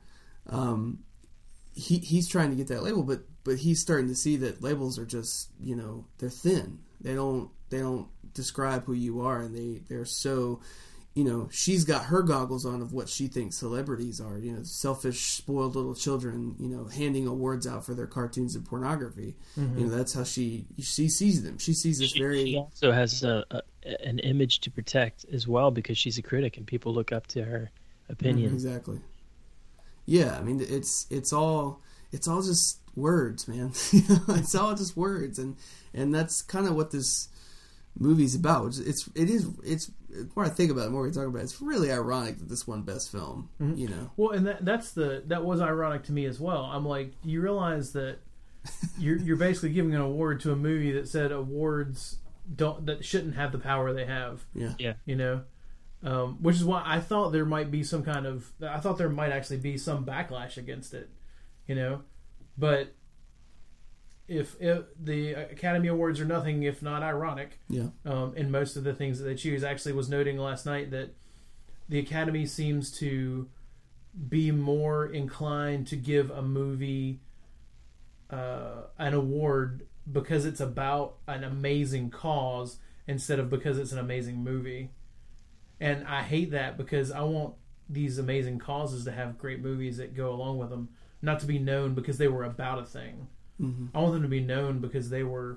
He's trying to get that label, but he's starting to see that labels are just, they're thin. They don't describe who you are, and they're so, she's got her goggles on of what she thinks celebrities are, selfish, spoiled little children, handing awards out for their cartoons and pornography. That's how she sees them. She sees this She also has an image to protect as well, because she's a critic and people look up to her opinion. Exactly. Yeah, I mean, it's all just words, man. It's all just words, and that's kind of what this movie's about. It's the more I think about it, the more we talk about it, it's really ironic that this won Best Film. Well, and that was ironic to me as well. I'm like, you realize that you're basically giving an award to a movie that said awards that shouldn't have the power they have. Yeah. Which is why I thought there might be there might actually be some backlash against it, but if the Academy Awards are nothing if not ironic, in most of the things that they choose. I actually was noting last night that the Academy seems to be more inclined to give a movie an award because it's about an amazing cause instead of because it's an amazing movie. And I hate that, because I want these amazing causes to have great movies that go along with them, not to be known because they were about a thing. I want them to be known because they were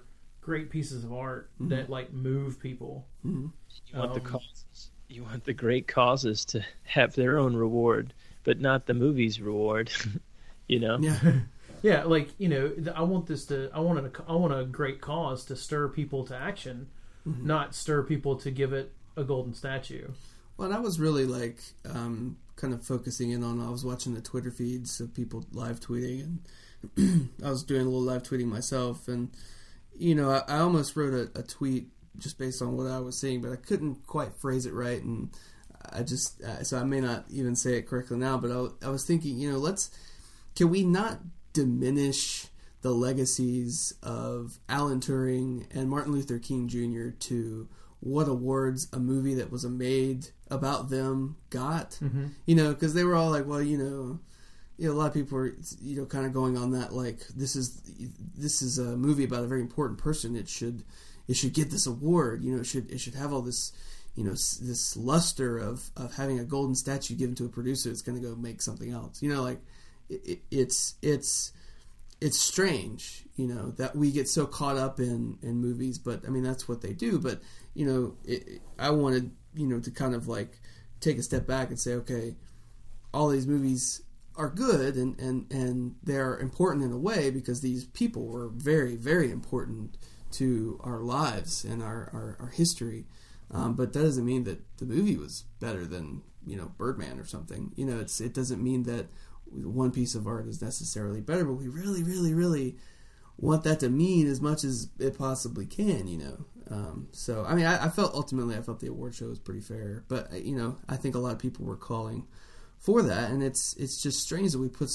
great pieces of art that like move people. Mm-hmm. You want the causes. You want the great causes to have their own reward, but not the movie's reward. You know? Yeah. Yeah, like, you know, I want a great cause to stir people to action, not stir people to give it a golden statue. Well, and I was really like kind of focusing in on, I was watching the Twitter feeds of people live tweeting, and I was doing a little live tweeting myself, and you know, I almost wrote a tweet just based on what I was seeing, but I couldn't quite phrase it right, and I just so I may not even say it correctly now, but I was thinking, you know, can we not diminish the legacies of Alan Turing and Martin Luther King Jr. to what awards a movie that was made about them got? You know, because they were all like, well, you know, a lot of people were, you know, kind of going on that, like, this is a movie about a very important person. It should get this award. You know, it should have all this, you know, this luster of having a golden statue given to a producer that's going to go make something else. You know, like, it's strange, you know, that we get so caught up in movies, but I mean, that's what they do. But, you know, I wanted, you know, to kind of like take a step back and say, okay, all these movies are good and they're important in a way because these people were very, very important to our lives and our history. But that doesn't mean that the movie was better than, you know, Birdman or something. You know, it doesn't mean that one piece of art is necessarily better, but we really, really, really want that to mean as much as it possibly can, you know. So, I mean, I felt the award show was pretty fair, but, you know, I think a lot of people were calling for that, and it's just strange that we put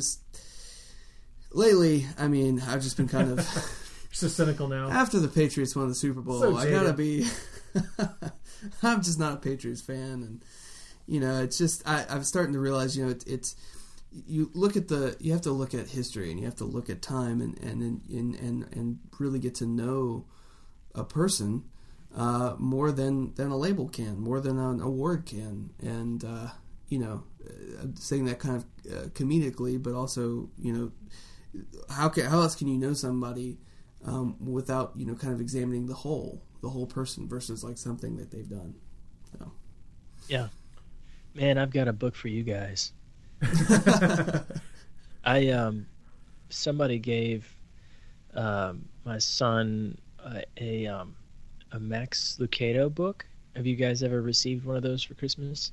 lately, I mean, I've just been kind of so cynical now. After the Patriots won the Super Bowl, So I gotta be I'm just not a Patriots fan, and, you know, it's just, I'm starting to realize, you know, it's you have to look at history, and you have to look at time, and really get to know a person more than a label can, more than an award can, and you know, I'm saying that kind of comedically, but also, you know, how else can you know somebody without, you know, kind of examining the whole person versus like something that they've done. So. Yeah, man, I've got a book for you guys. Somebody gave my son a Max Lucado book. Have you guys ever received one of those for Christmas?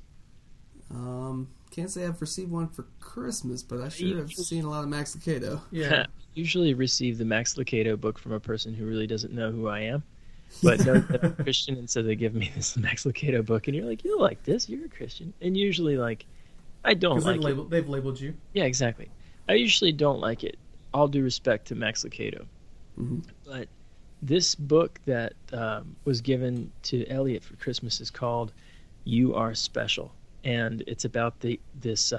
Can't say I've received one for Christmas, but I sure have seen a lot of Max Lucado. Yeah. Usually receive the Max Lucado book from a person who really doesn't know who I am, but knows that I'm a Christian, and so they give me this Max Lucado book, and you're like, you like this? You're a Christian. And usually, like, I don't like it. They've labeled you. Yeah, exactly. I usually don't like it. All due respect to Max Lucado. Mm-hmm. But this book that was given to Elliot for Christmas is called "You Are Special," and it's about this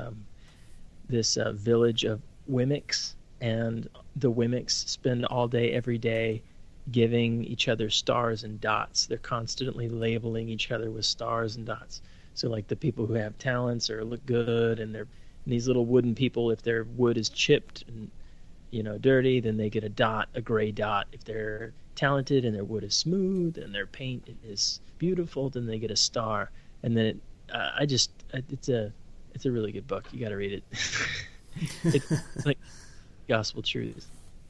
village of Wemmicks, and the Wemmicks spend all day, every day, giving each other stars and dots. They're constantly labeling each other with stars and dots. So, like, the people who have talents or look good, and these little wooden people, if their wood is chipped and, you know, dirty, then they get a dot, a gray dot. If they're talented and their wood is smooth and their paint is beautiful, then they get a star. And then it's a really good book. You got to read it. It's like gospel truth.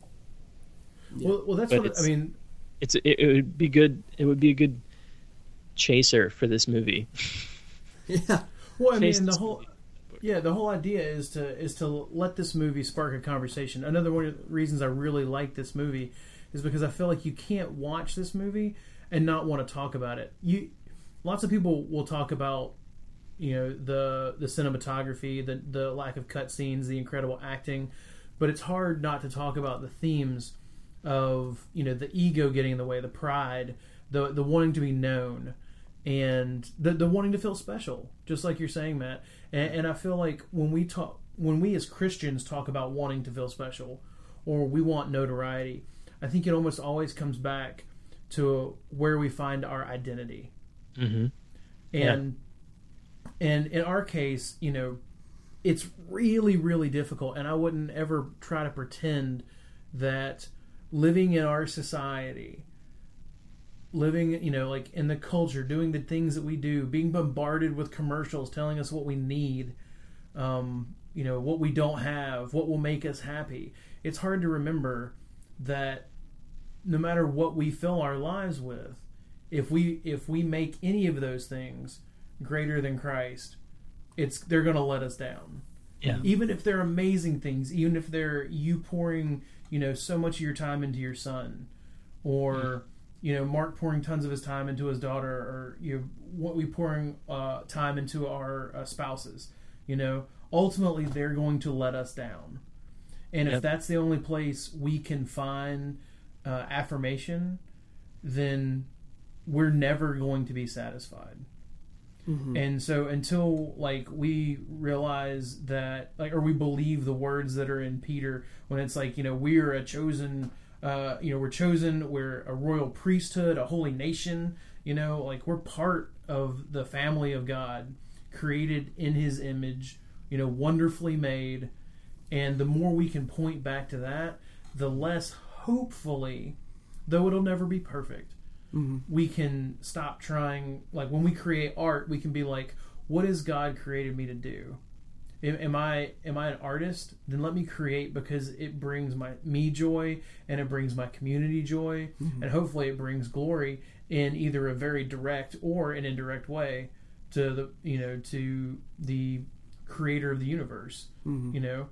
Yeah. Well, that's what I mean. It would be good. It would be a good chaser for this movie. Yeah. Well, I mean, the whole idea is to let this movie spark a conversation. Another one of the reasons I really like this movie is because I feel like you can't watch this movie and not want to talk about it. Lots of people will talk about, you know, the cinematography, the lack of cutscenes, the incredible acting, but it's hard not to talk about the themes of, you know, the ego getting in the way, the pride, the wanting to be known, and the wanting to feel special, just like you're saying, Matt. And I feel like when we as Christians talk about wanting to feel special, or we want notoriety, I think it almost always comes back to where we find our identity. Mm-hmm. And in our case, you know, it's really, really difficult, and I wouldn't ever try to pretend that living in our society, living, you know, like in the culture, doing the things that we do, being bombarded with commercials telling us what we need, you know, what we don't have, what will make us happy. It's hard to remember that no matter what we fill our lives with, if we make any of those things greater than Christ, they're going to let us down. Yeah. Even if they're amazing things, even if they're you pouring, you know, so much of your time into your son, or you know, Mark pouring tons of his time into his daughter, or you know, what we pouring time into our spouses, you know, ultimately they're going to let us down. And if that's the only place we can find affirmation, then we're never going to be satisfied. Mm-hmm. And so until like we realize that, like, or we believe the words that are in Peter, when it's like, you know, we are a chosen, you know, we're chosen, we're a royal priesthood, a holy nation, you know, like we're part of the family of God, created in his image, you know, wonderfully made. And the more we can point back to that, the less, hopefully, though it'll never be perfect, we can stop trying. Like when we create art, we can be like, what has God created me to do? Am I an artist? Then let me create, because it brings me joy, and it brings my community joy, and hopefully it brings glory in either a very direct or an indirect way to the, you know, to the creator of the universe, you know.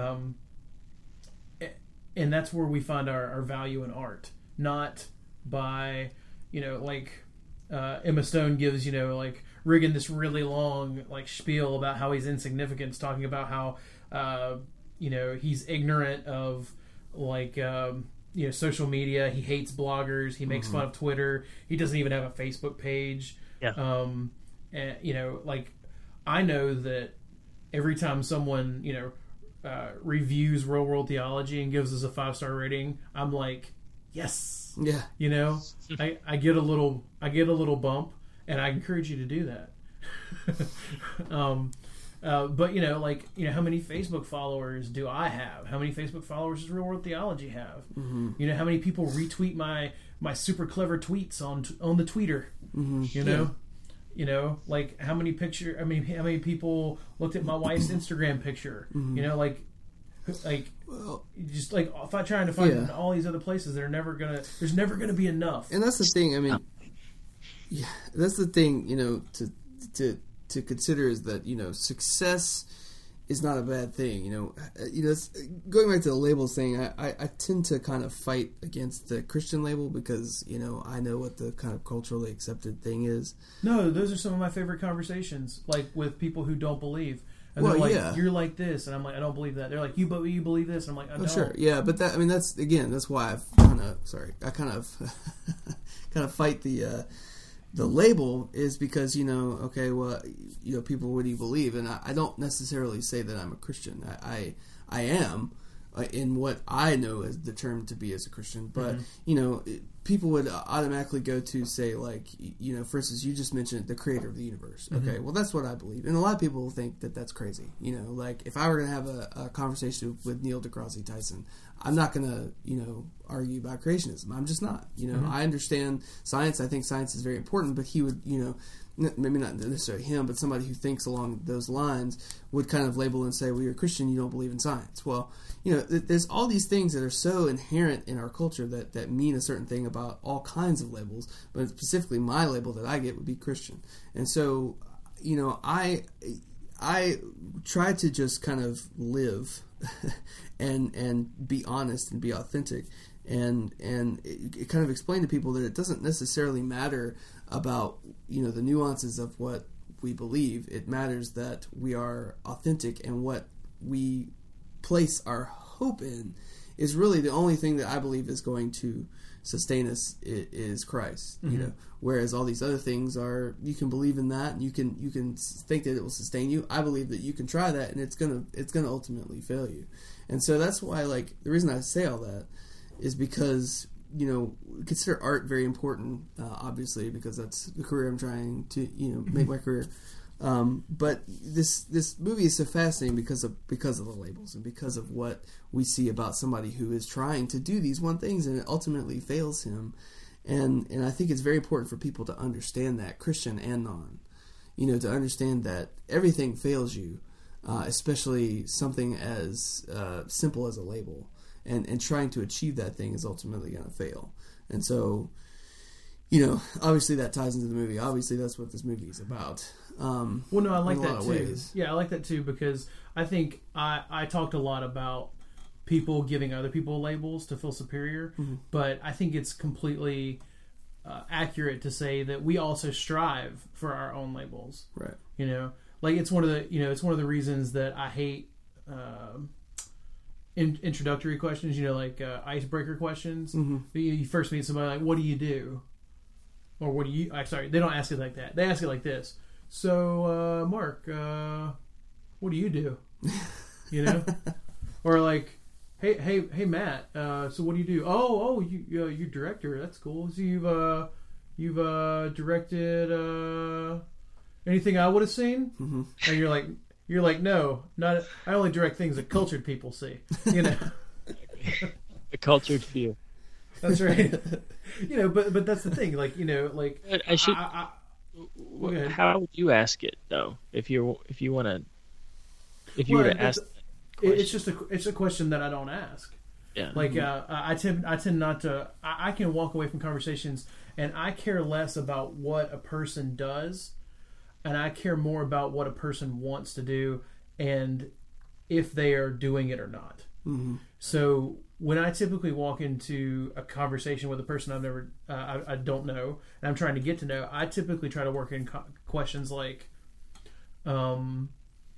And that's where we find our value in art, not by, you know, like Emma Stone gives, you know, like Riggin this really long like spiel about how he's insignificant, talking about how you know, he's ignorant of like you know, social media. He hates bloggers. He makes fun of Twitter. He doesn't even have a Facebook page. And, you know, like I know that every time someone, you know, reviews Real World Theology and gives us a 5-star rating, I'm like, yes, yeah, you know, I get a little bump, and I encourage you to do that. But you know, like, you know, how many Facebook followers do I have? How many Facebook followers does Real World Theology have? You know, how many people retweet my super clever tweets on the Tweeter? You know. Yeah. You know, like how many people looked at my wife's Instagram picture? You know, like just like if I'm trying to find all these other places, there's never gonna be enough. And that's the thing. I mean, that's the thing. You know, to consider is that, you know, success is not a bad thing. You know, it's, going back to the labels thing, I tend to kind of fight against the Christian label, because, you know, I know what the kind of culturally accepted thing is. No, those are some of my favorite conversations, like with people who don't believe. And they're like, you're like this, and I'm like, I don't believe that. They're like, you believe this, and I'm like, I don't. Sure, yeah, but that, I mean, that's why I kind of fight the label, is because, you know, okay, well, you know, people, what do you believe? And I don't necessarily say that I'm a Christian. I am in what I know as the term to be as a Christian, but you know, people would automatically go to say, like, you know, for instance, you just mentioned the creator of the universe. Okay, well, that's what I believe, and a lot of people will think that that's crazy. You know, like if I were going to have a conversation with Neil deGrasse Tyson, I'm not going to, you know, argue about creationism. I'm just not. You know, I understand science. I think science is very important, but he would, you know, maybe not necessarily him, but somebody who thinks along those lines would kind of label and say, well, you're a Christian, you don't believe in science. Well, you know, there's all these things that are so inherent in our culture that mean a certain thing about all kinds of labels, but specifically my label that I get would be Christian. And so, you know, I try to just kind of live and be honest and be authentic, and it kind of explain to people that it doesn't necessarily matter about, you know, the nuances of what we believe. It matters that we are authentic, and what we place our hope in is really the only thing that I believe is going to sustain us is Christ. You know, whereas all these other things are, you can believe in that and you can think that it will sustain you. I believe that you can try that and it's gonna ultimately fail you. And so that's why, like, the reason I say all that is because, you know, consider art very important, obviously, because that's the career I'm trying to, you know, make my career. But this movie is so fascinating because of the labels and because of what we see about somebody who is trying to do these one things and it ultimately fails him. And I think it's very important for people to understand that, Christian and non, to understand that everything fails you, especially something as simple as a label. And trying to achieve that thing is ultimately going to fail. And so, obviously that ties into the movie. Obviously that's what this movie is about. Well, no, I like that too. Ways. Yeah, I like that too because I think I talked a lot about people giving other people labels to feel superior, but I think it's completely accurate to say that we also strive for our own labels. Right. It's one of the reasons that I hate introductory questions. Icebreaker questions. You first meet somebody like, "What do you do?" Or "What do you?" Sorry, they don't ask it like that. They ask it like this. So, Mark, what do you do? Or like, hey, Matt. So what do you do? Oh, you're director. That's cool. So you've directed anything I would have seen? And you're like, no, not. I only direct things that cultured people see. A cultured few. That's right. But that's the thing. I should. How would you ask it though? If you were to ask, it's a question that I don't ask. Yeah. I tend not to. I can walk away from conversations, and I care less about what a person does, and I care more about what a person wants to do, and if they are doing it or not. So when I typically walk into a conversation with a person I don't know, and I'm trying to get to know, I typically try to work in questions like, what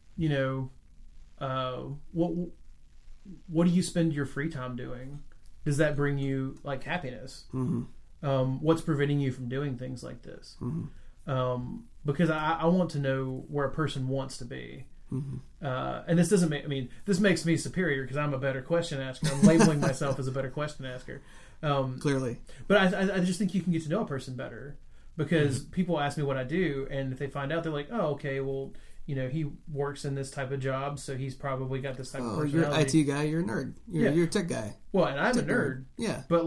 do you spend your free time doing? Does that bring you happiness? What's preventing you from doing things like this? Because I want to know where a person wants to be. And this doesn't make, this makes me superior because I'm a better question asker. I'm labeling myself as a better question asker. Clearly. But I just think you can get to know a person better because people ask me what I do, and if they find out, they're like, oh, okay, well, he works in this type of job, so he's probably got this type of personality. You're an IT guy, you're a nerd. You're a tech guy. Well, and I'm a nerd. Yeah. But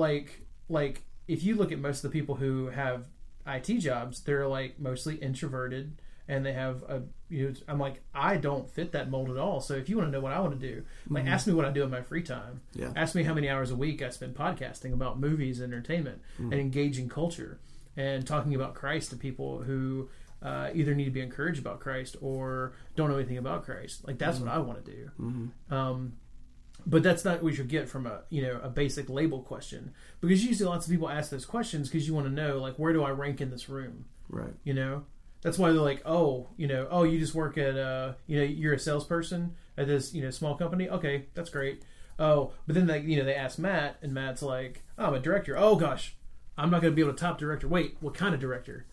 if you look at most of the people who have IT jobs, they're mostly introverted, and they have I'm like, I don't fit that mold at all. So if you want to know what I want to do, ask me what I do in my free time. Yeah. Ask me how many hours a week I spend podcasting about movies and entertainment and engaging culture and talking about Christ to people who either need to be encouraged about Christ or don't know anything about Christ. That's what I want to do. But that's not what you get from a basic label question, because usually lots of people ask those questions because you want to know where do I rank in this room, right? That's why they're like, you just work at you're a salesperson at this small company. Okay, that's great. Oh, but then they ask Matt, and Matt's like, oh, I'm a director. Oh gosh, I'm not going to be able to top director. Wait, what kind of director?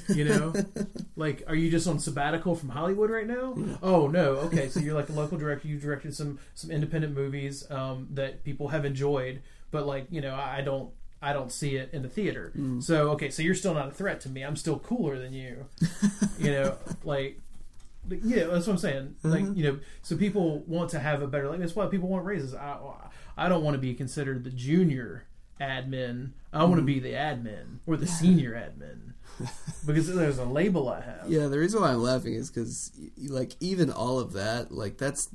Are you just on sabbatical from Hollywood right now? Yeah. Oh no, okay, so you're a local director. You directed some independent movies that people have enjoyed, but I don't see it in the theater. So okay, so you're still not a threat to me. I'm still cooler than you. That's what I'm saying. So people want to have a better. That's why people want raises. I don't want to be considered the junior admin. I want to be the admin or the senior admin because there's a label I have. Yeah, the reason why I'm laughing is because even all of that, that's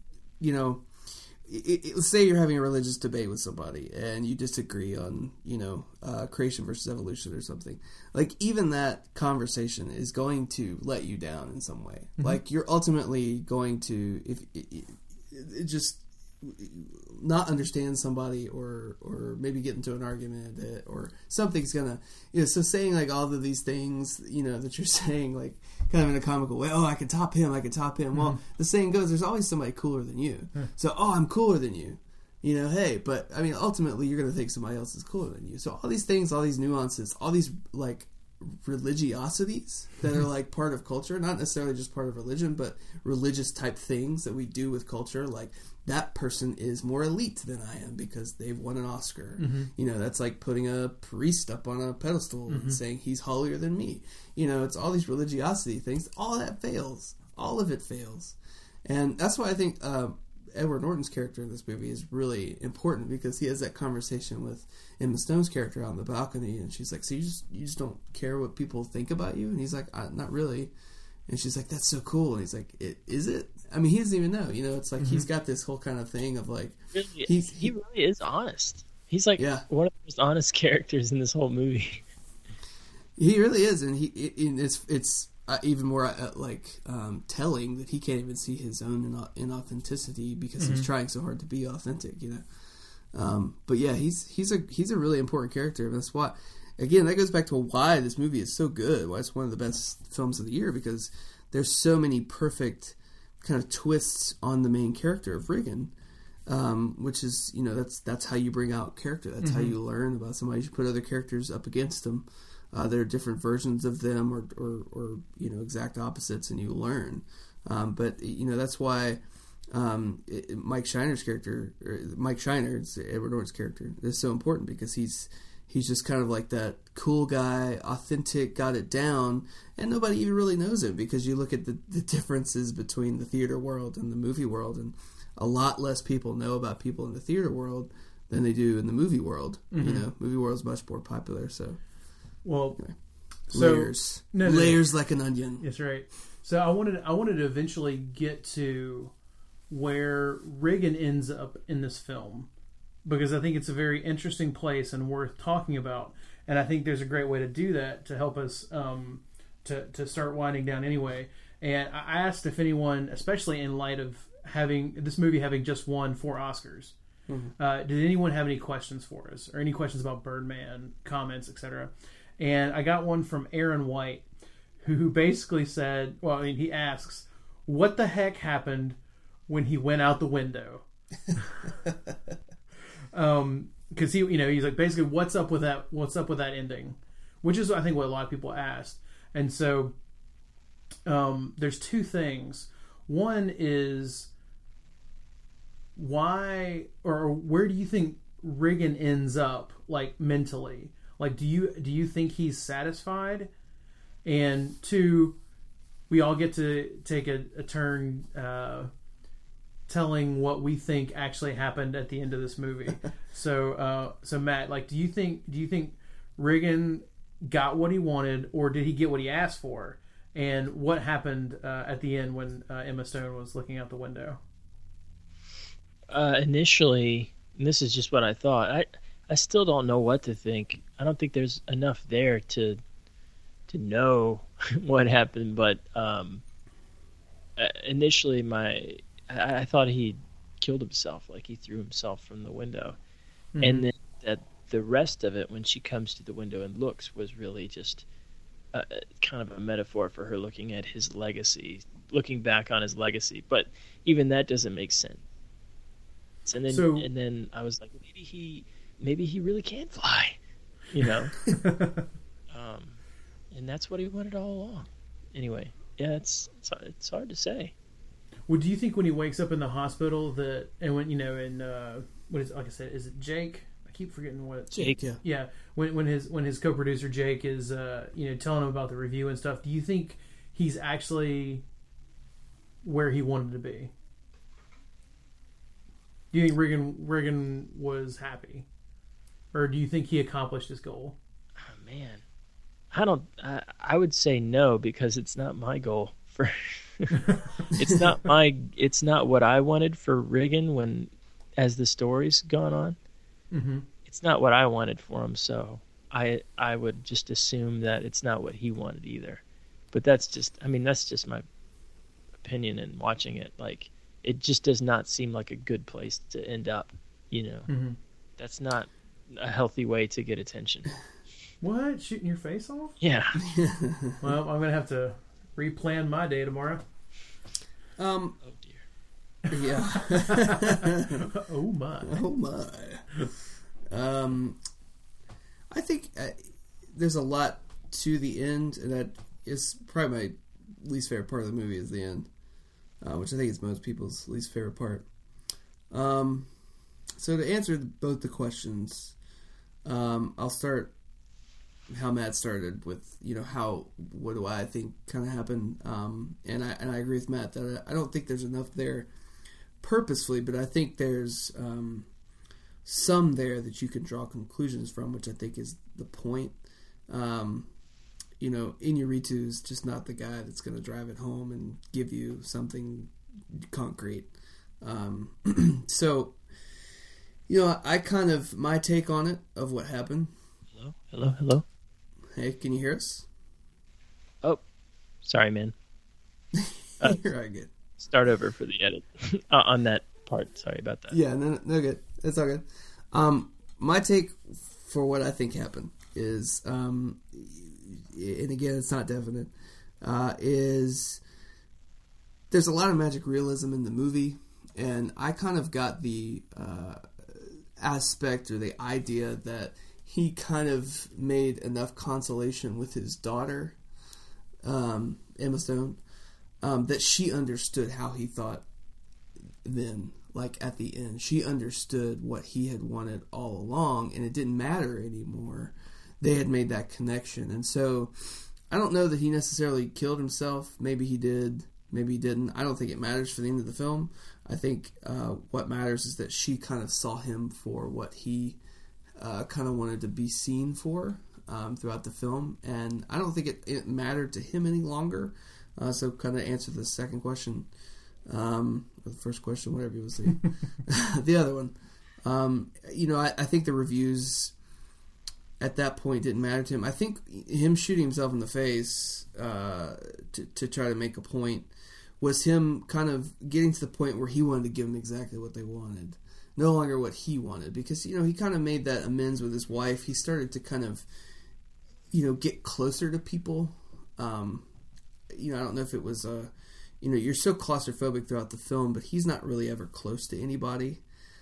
let's say you're having a religious debate with somebody and you disagree on creation versus evolution or something. Even that conversation is going to let you down in some way. You're ultimately going to just not understand somebody or maybe get into an argument or something's gonna so saying all of these things that you're saying kind of in a comical way, I could top him. Well, the saying goes, there's always somebody cooler than you. So I'm cooler than you, hey, but ultimately you're gonna think somebody else is cooler than you. So all these things, all these nuances, all these religiosities that are part of culture, not necessarily just part of religion, but religious type things that we do with culture, that person is more elite than I am because they've won an Oscar. Mm-hmm. You know, that's like putting a priest up on a pedestal and saying he's holier than me. You know, it's all these religiosity things. All that fails. All of it fails. And that's why I think Edward Norton's character in this movie is really important, because he has that conversation with Emma Stone's character out on the balcony, and she's like, so you just don't care what people think about you? And he's like, not really. And she's like, that's so cool. And he's like, is it? I mean, he doesn't even know. You know, it's like he's got this whole kind of thing of like... He really is honest. He's like one of the most honest characters in this whole movie. He really is. And it's even more telling that he can't even see his own inauthenticity because he's trying so hard to be authentic, you know. But yeah, he's a really important character. And that's why... Again, that goes back to why this movie is so good, why it's one of the best films of the year, because there's so many perfect kind of twists on the main character of Riggin, which is, you know, that's how you bring out character. That's how you learn about somebody. You put other characters up against them. There are different versions of them or you know, exact opposites, and you learn. But, you know, that's why Mike Shiner's character, Mike Shiner, it's Edward Norton's character, is so important, because he's just kind of like that cool guy, authentic, got it down, and nobody even really knows him, because you look at the differences between the theater world and the movie world, and a lot less people know about people in the theater world than they do in the movie world. You know, movie world is much more popular, so... Well, anyway. so... Layers. Layers like an onion. That's right. So I wanted to eventually get to where Riggin ends up in this film, because I think it's a very interesting place and worth talking about. And I think there's a great way to do that to help us to start winding down anyway. And I asked if anyone, especially in light of having this movie having just won 4 Oscars, did anyone have any questions for us, or any questions about Birdman, comments, etc.? And I got one from Aaron White, who basically said, well, I mean, he asks, what the heck happened when he went out the window? Because he's like, basically, what's up with that ending, which is, I think, what a lot of people asked. And so there's 2 things. One is, why or where do you think Riggin ends up, like, mentally? Like, do you think he's satisfied? And 2, we all get to take a turn telling what we think actually happened at the end of this movie. So Matt, like, do you think Riggin got what he wanted, or did he get what he asked for? And what happened at the end when Emma Stone was looking out the window? Initially, and this is just what I thought, I still don't know what to think. I don't think there's enough there to know what happened, but initially I thought he killed himself, like he threw himself from the window. And then that the rest of it, when she comes to the window and looks, was really just kind of a metaphor for her looking at his legacy, looking back on his legacy. But even that doesn't make sense. And then I was like, maybe he really can fly, you know. And that's what he wanted all along. Anyway, yeah, it's hard to say. Well, do you think when he wakes up in the hospital what is, like I said, is it Jake? I keep forgetting what. Jake, yeah. Yeah, when his co-producer Jake is telling him about the review and stuff, do you think he's actually where he wanted to be? Do you think Riggin was happy, or do you think he accomplished his goal? Oh, man, I would say no, because it's not my goal for. It's not what I wanted for Riggin as the story's gone on. Mm-hmm. It's not what I wanted for him, so I would just assume that it's not what he wanted either. But that's just my opinion in watching it. Like, it just does not seem like a good place to end up, you know. Mm-hmm. That's not a healthy way to get attention. What? Shooting your face off? Yeah. Well, I'm going to have to replan my day tomorrow. Oh, dear. Yeah. Oh, my. Oh, my. I think there's a lot to the end, and that is probably my least favorite part of the movie is the end, which I think is most people's least favorite part. So to answer both the questions, I'll start how Matt started with, what do I think kind of happened. And I agree with Matt that I don't think there's enough there purposefully, but I think there's some there that you can draw conclusions from, which I think is the point. Iñárritu is just not the guy that's going to drive it home and give you something concrete. So, I kind of, my take on it, of what happened. Hello. Hey, can you hear us? Oh, sorry, man. You're all good. Start over for the edit on that part. Sorry about that. Yeah, no good. It's all good. My take for what I think happened is, and again, it's not definite, is there's a lot of magic realism in the movie, and I kind of got the aspect or the idea that he kind of made enough consolation with his daughter, Emma Stone, that she understood how he thought then. Like, at the end, she understood what he had wanted all along, and it didn't matter anymore. They had made that connection. And so, I don't know that he necessarily killed himself. Maybe he did. Maybe he didn't. I don't think it matters for the end of the film. I think what matters is that she kind of saw him for what he kind of wanted to be seen for throughout the film. And I don't think it mattered to him any longer. So kind of answer the second question. Or the first question, whatever you would say. The other one. I think the reviews at that point didn't matter to him. I think him shooting himself in the face to try to make a point was him kind of getting to the point where he wanted to give them exactly what they wanted. No longer what he wanted. Because, he kind of made that amends with his wife. He started to kind of, get closer to people. I don't know if it was you're so claustrophobic throughout the film, but he's not really ever close to anybody.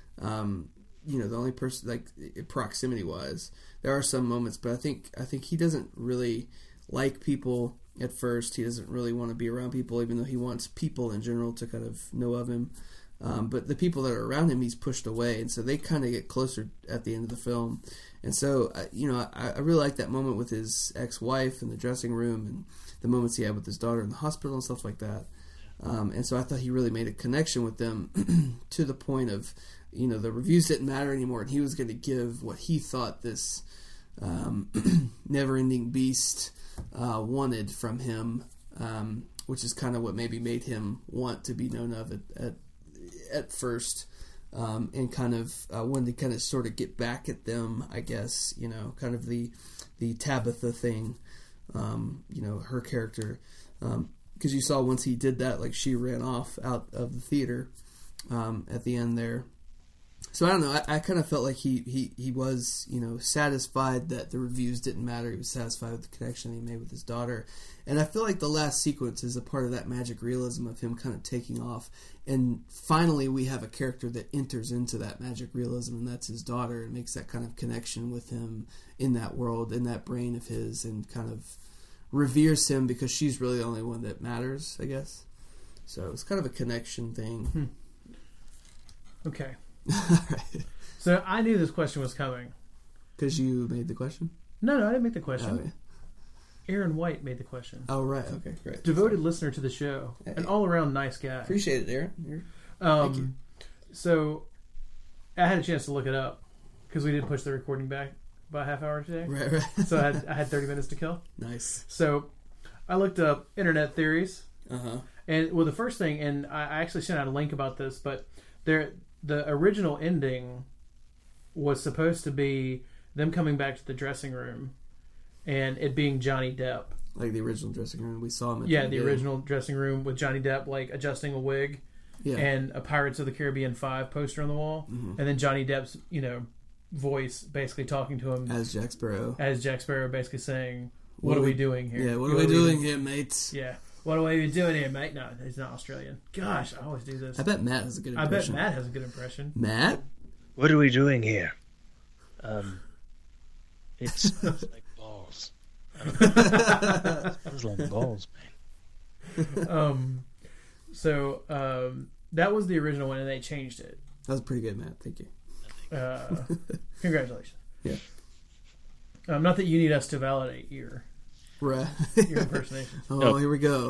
The only person, like, proximity-wise, there are some moments, but I think he doesn't really like people at first. He doesn't really want to be around people, even though he wants people in general to kind of know of him. But the people that are around him, he's pushed away, and so they kind of get closer at the end of the film. And so, I really like that moment with his ex-wife in the dressing room, and the moments he had with his daughter in the hospital and stuff like that. And so I thought he really made a connection with them to the point of, the reviews didn't matter anymore, and he was going to give what he thought this never-ending beast wanted from him, which is kind of what maybe made him want to be known of at first, and kind of wanted to kind of sort of get back at them, I guess, kind of the Tabitha thing, her character. Because you saw once he did that, like, she ran off out of the theater at the end there. So I don't know. I kind of felt like he was, satisfied that the reviews didn't matter. He was satisfied with the connection he made with his daughter. And I feel like the last sequence is a part of that magic realism of him kind of taking off. And finally we have a character that enters into that magic realism, and that's his daughter, and makes that kind of connection with him in that world, in that brain of his, and kind of reveres him because she's really the only one that matters, I guess. So it's kind of a connection thing. Okay. All right. So I knew this question was coming. Because you made the question? No, I didn't make the question. Oh, yeah. Aaron White made the question. Oh, right. Okay, great. Devoted listener to the show. Hey. An all-around nice guy. Appreciate it, Aaron. Thank you. So I had a chance to look it up because we did push the recording back by a half hour today. Right. So I had 30 minutes to kill. Nice. So I looked up internet theories. Uh-huh. And the first thing, and I actually sent out a link about this, but the original ending was supposed to be them coming back to the dressing room and it being Johnny Depp. Like the original dressing room. We saw him at the original dressing room with Johnny Depp, like, adjusting a wig. Yeah. And a Pirates of the Caribbean 5 poster on the wall. Mm-hmm. And then Johnny Depp's, voice basically talking to him. As Jack Sparrow. Basically saying, what are we doing here? Yeah, what are we doing here, mates? Yeah. What are we doing here, mate? No, he's not Australian. Gosh, I always do this. I bet Matt has a good impression. Matt? What are we doing here? It smells like balls. It smells like balls, man. So that was the original one, and they changed it. That was pretty good, Matt. Thank you. Congratulations. Yeah. Not that you need us to validate your impersonation. Here we go.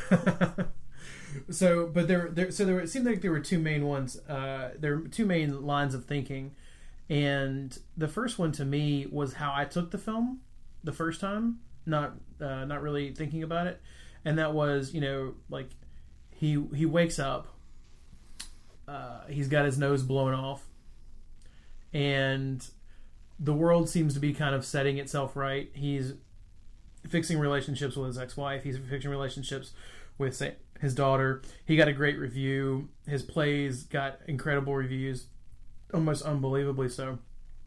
So, but it seemed like there were two main ones. There were two main lines of thinking, and the first one to me was how I took the film the first time, not really thinking about it, and that was, like he wakes up, he's got his nose blown off, and the world seems to be kind of setting itself right. He's fixing relationships with his ex-wife. He's fixing relationships with his daughter. He got a great review. His plays got incredible reviews, almost unbelievably so.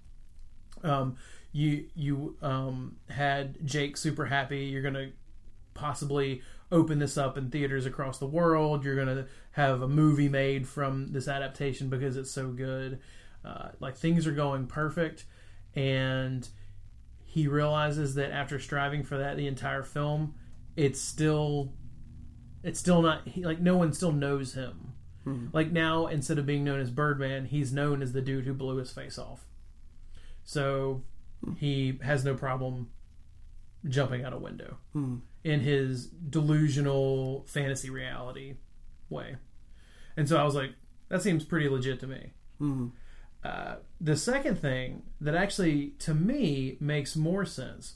You had Jake super happy. You're gonna possibly open this up in theaters across the world. You're gonna have a movie made from this adaptation because it's so good. Like, things are going perfect, and he realizes that after striving for that the entire film, it's still not, like, no one still knows him. Mm-hmm. Like, now, instead of being known as Birdman, he's known as the dude who blew his face off. So he has no problem jumping out a window in his delusional fantasy reality way. And so I was like, that seems pretty legit to me. Mm-hmm. The second thing that actually, to me, makes more sense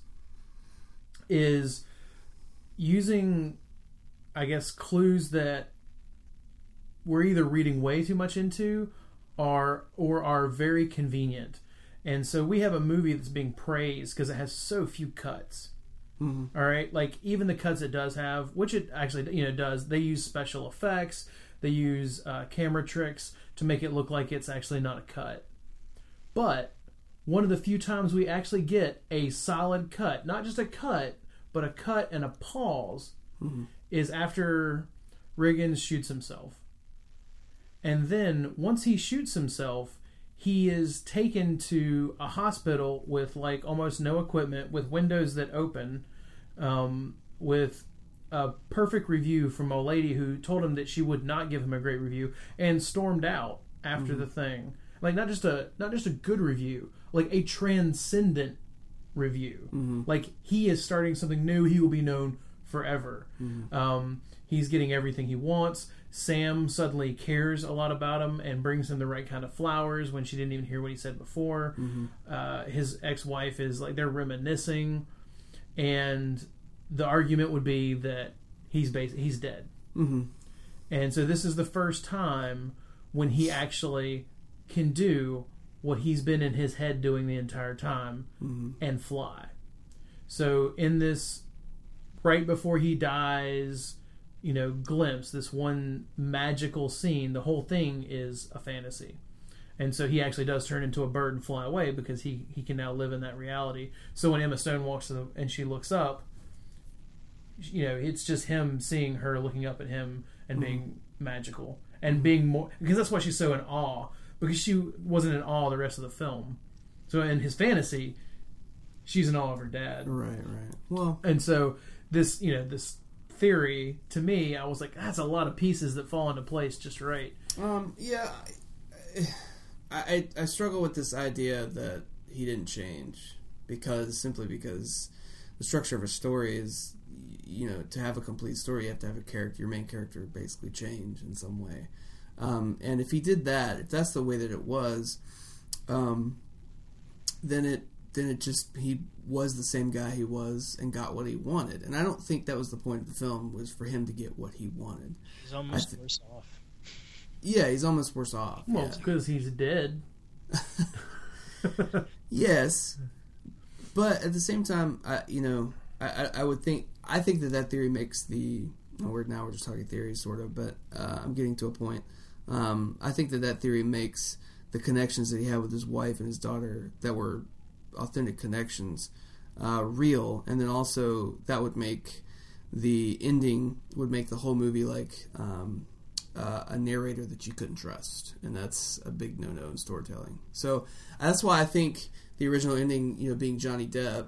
is using, I guess, clues that we're either reading way too much into or are very convenient. And so we have a movie that's being praised because it has so few cuts. Mm-hmm. All right? Like, even the cuts it does have, which it actually, does, they use special effects. They use camera tricks to make it look like it's actually not a cut. But one of the few times we actually get a solid cut, not just a cut, but a cut and a pause, is after Riggins shoots himself. And then once he shoots himself, he is taken to a hospital with, like, almost no equipment, with windows that open, with a perfect review from a lady who told him that she would not give him a great review, and stormed out after the thing. Like, not just a good review, like a transcendent review. Mm-hmm. Like, he is starting something new. He will be known forever. Mm-hmm. He's getting everything he wants. Sam suddenly cares a lot about him and brings him the right kind of flowers when she didn't even hear what he said before. Mm-hmm. His ex-wife is, like, they're reminiscing, and the argument would be that he's dead. Mm-hmm. And so this is the first time when he actually can do what he's been in his head doing the entire time, and fly. So in this, right before he dies, glimpse, this one magical scene, the whole thing is a fantasy. And so he actually does turn into a bird and fly away because he can now live in that reality. So when Emma Stone walks to and she looks up, it's just him seeing her looking up at him and being magical and being more, because that's why she's so in awe, because she wasn't in awe the rest of the film. So in his fantasy, she's in awe of her dad. Right. Well, and so this, this theory, to me, I was like, that's a lot of pieces that fall into place just right. Yeah, I struggle with this idea that he didn't change simply because the structure of a story is, to have a complete story, you have to have your main character basically change in some way. And if he did that, if that's the way that it was, then it just, he was the same guy he was and got what he wanted. And I don't think that was the point of the film, was for him to get what he wanted. He's almost worse off. Yeah, he's almost worse off. Well, it's because he's dead. Yes. But at the same time, I would think, I think that theory makes we're just talking theories, sort of, but I'm getting to a point. I think that theory makes the connections that he had with his wife and his daughter that were authentic connections real, and then also that would make the ending, would make the whole movie like a narrator that you couldn't trust, and that's a big no-no in storytelling. So that's why I think the original ending, being Johnny Depp,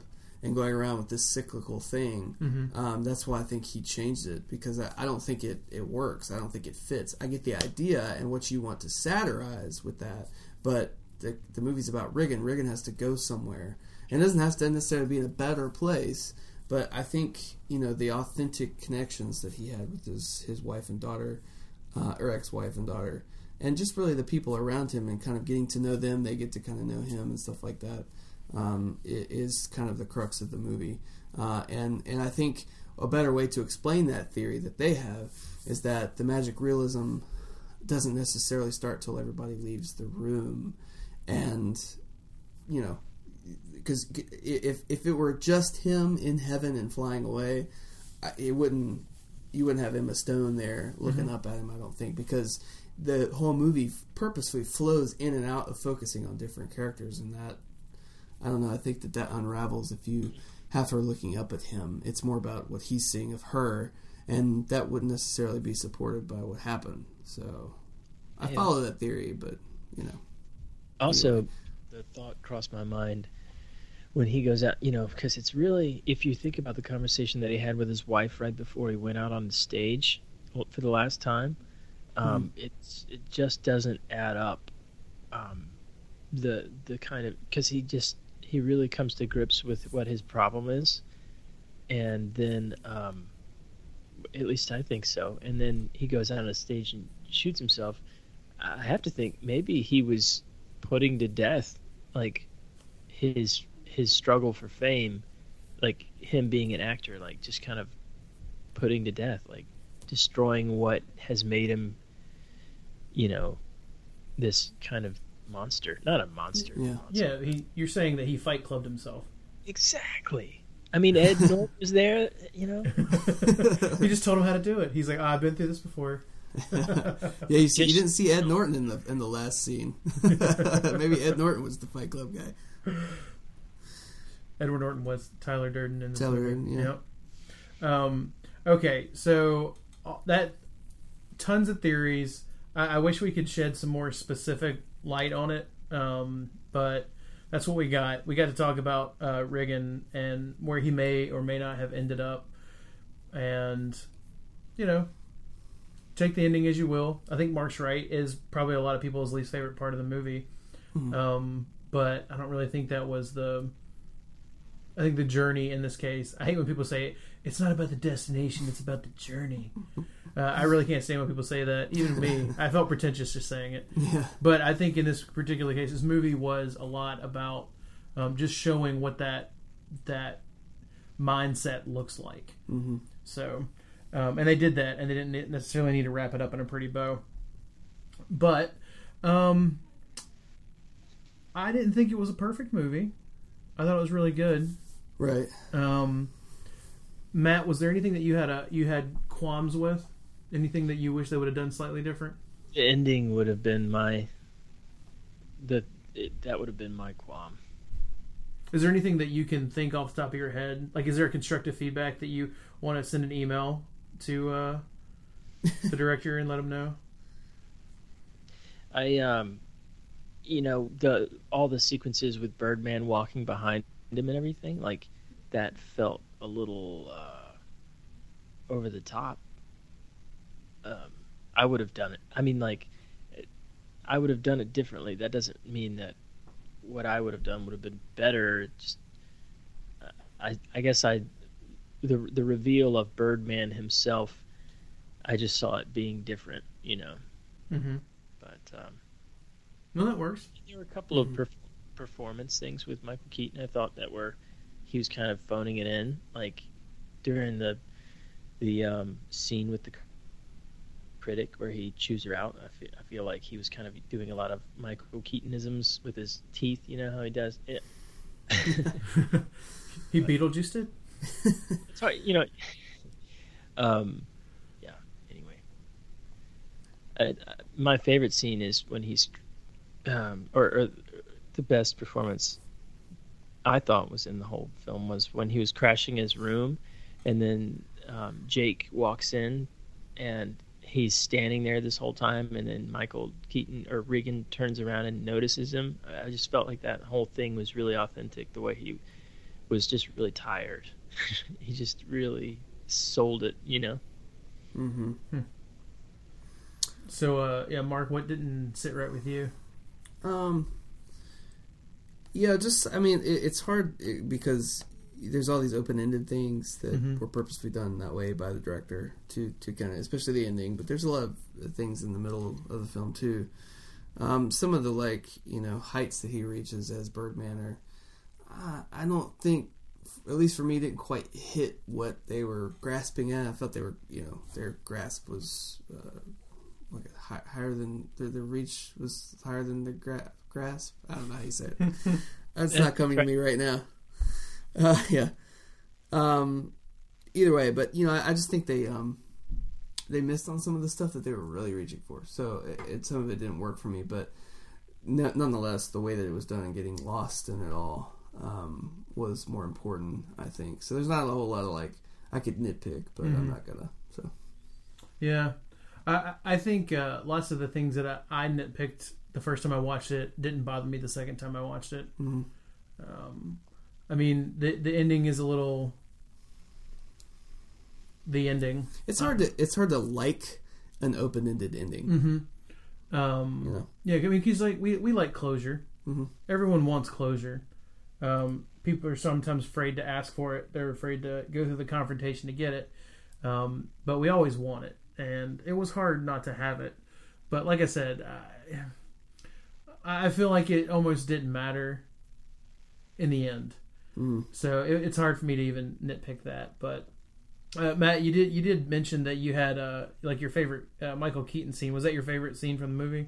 and going around with this cyclical thing. Mm-hmm. That's why I think he changed it, because I don't think it works. I don't think it fits. I get the idea and what you want to satirize with that, but the movie's about Riggin. Riggin has to go somewhere, and it doesn't have to necessarily be in a better place. But I think, the authentic connections that he had with his wife and daughter, or ex-wife and daughter, and just really the people around him and kind of getting to know them, they get to kind of know him and stuff like that, it is kind of the crux of the movie. And I think a better way to explain that theory that they have is that the magic realism doesn't necessarily start till everybody leaves the room. And, because if it were just him in heaven and flying away, you wouldn't have Emma Stone there looking up at him, I don't think, because the whole movie purposefully flows in and out of focusing on different characters, and that, I don't know, I think that unravels if you have her looking up at him. It's more about what he's seeing of her, and that wouldn't necessarily be supported by what happened. So I follow that theory, but, Also, anyway. The thought crossed my mind when he goes out, because it's really, if you think about the conversation that he had with his wife right before he went out on the stage for the last time, it just doesn't add up. The kind of, because he really comes to grips with what his problem is, and then at least I think so. And then he goes out on a stage and shoots himself. I have to think maybe he was putting to death like his struggle for fame, like him being an actor, like just kind of putting to death, like destroying what has made him, this kind of monster. Not a monster. Yeah. Yeah, you're saying that he Fight Clubbed himself. Exactly. I mean, Ed Norton was there, He just told him how to do it. He's like, I've been through this before. Yeah, you didn't see Ed Norton in the last scene. Maybe Ed Norton was the Fight Club guy. Edward Norton was Tyler Durden in this Tyler movie. Durden, yeah. Yep. Okay, so that tons of theories. I wish we could shed some more specific light on it, but that's what we got. We got to talk about Riggin and where he may or may not have ended up, and take the ending as you will. I think Mark's right, is probably a lot of people's least favorite part of the movie. But I don't really think that was I think the journey in this case, I hate when people say it's not about the destination, it's about the journey. I really can't stand when people say that, even me. I felt pretentious just saying it. Yeah. But I think in this particular case, this movie was a lot about just showing what that mindset looks like. Mm-hmm. So, and they did that, and they didn't necessarily need to wrap it up in a pretty bow. But I didn't think it was a perfect movie. I thought it was really good. Right. Matt, was there anything that you had qualms with? Anything that you wish they would have done slightly different? The ending would have been that would have been my qualm. Is there anything that you can think off the top of your head? Like, is there constructive feedback that you want to send an email to the director and let him know? All the sequences with Birdman walking behind him and everything, like that felt a little over the top. I would have done it. I mean, like, I would have done it differently. That doesn't mean that what I would have done would have been better. Just, I guess the reveal of Birdman himself, I just saw it being different, Mm-hmm. But No, that works. there were a couple of performance things with Michael Keaton. I thought he was kind of phoning it in, like during the scene with the critic where he chews her out. I feel like he was kind of doing a lot of Michael Keatonisms with his teeth. You know how he does it. He Beetlejuiced it? It's hard, yeah. Anyway, my favorite scene is when he's, or the best performance I thought was in the whole film was when he was crashing his room, and then Jake walks in, and he's standing there this whole time, and then Michael Keaton or Riggin turns around and notices him. I just felt like that whole thing was really authentic, the way he was just really tired. He just really sold it, you know. Mm-hmm. So, Mark, what didn't sit right with you? Yeah, just, I mean, it's hard because there's all these open-ended things that were purposely done that way by the director to kind of, especially the ending, but there's a lot of things in the middle of the film too. Some of the, heights that he reaches as Birdman are, I don't think, at least for me, didn't quite hit what they were grasping at. I felt they were, their grasp was higher than, the reach was higher than the grasp. I don't know how you say it. That's not coming to me right now. Yeah. Either way, but I just think they missed on some of the stuff that they were really reaching for. So some of it didn't work for me, but nonetheless, the way that it was done and getting lost in it all was more important, I think. So there's not a whole lot of I could nitpick, but I'm not gonna. So yeah, I think lots of the things that I nitpicked the first time I watched it didn't bother me the second time I watched it. Mm-hmm. I mean, the ending is a little. The ending. It's hard to like an open-ended ending. Mm-hmm. Yeah, I mean, because we like closure. Mm-hmm. Everyone wants closure. People are sometimes afraid to ask for it. They're afraid to go through the confrontation to get it. But we always want it, and it was hard not to have it. But like I said, I feel like it almost didn't matter in the end. Mm. So it's hard for me to even nitpick that. But Matt, you did mention that you had your favorite Michael Keaton scene. Was that your favorite scene from the movie?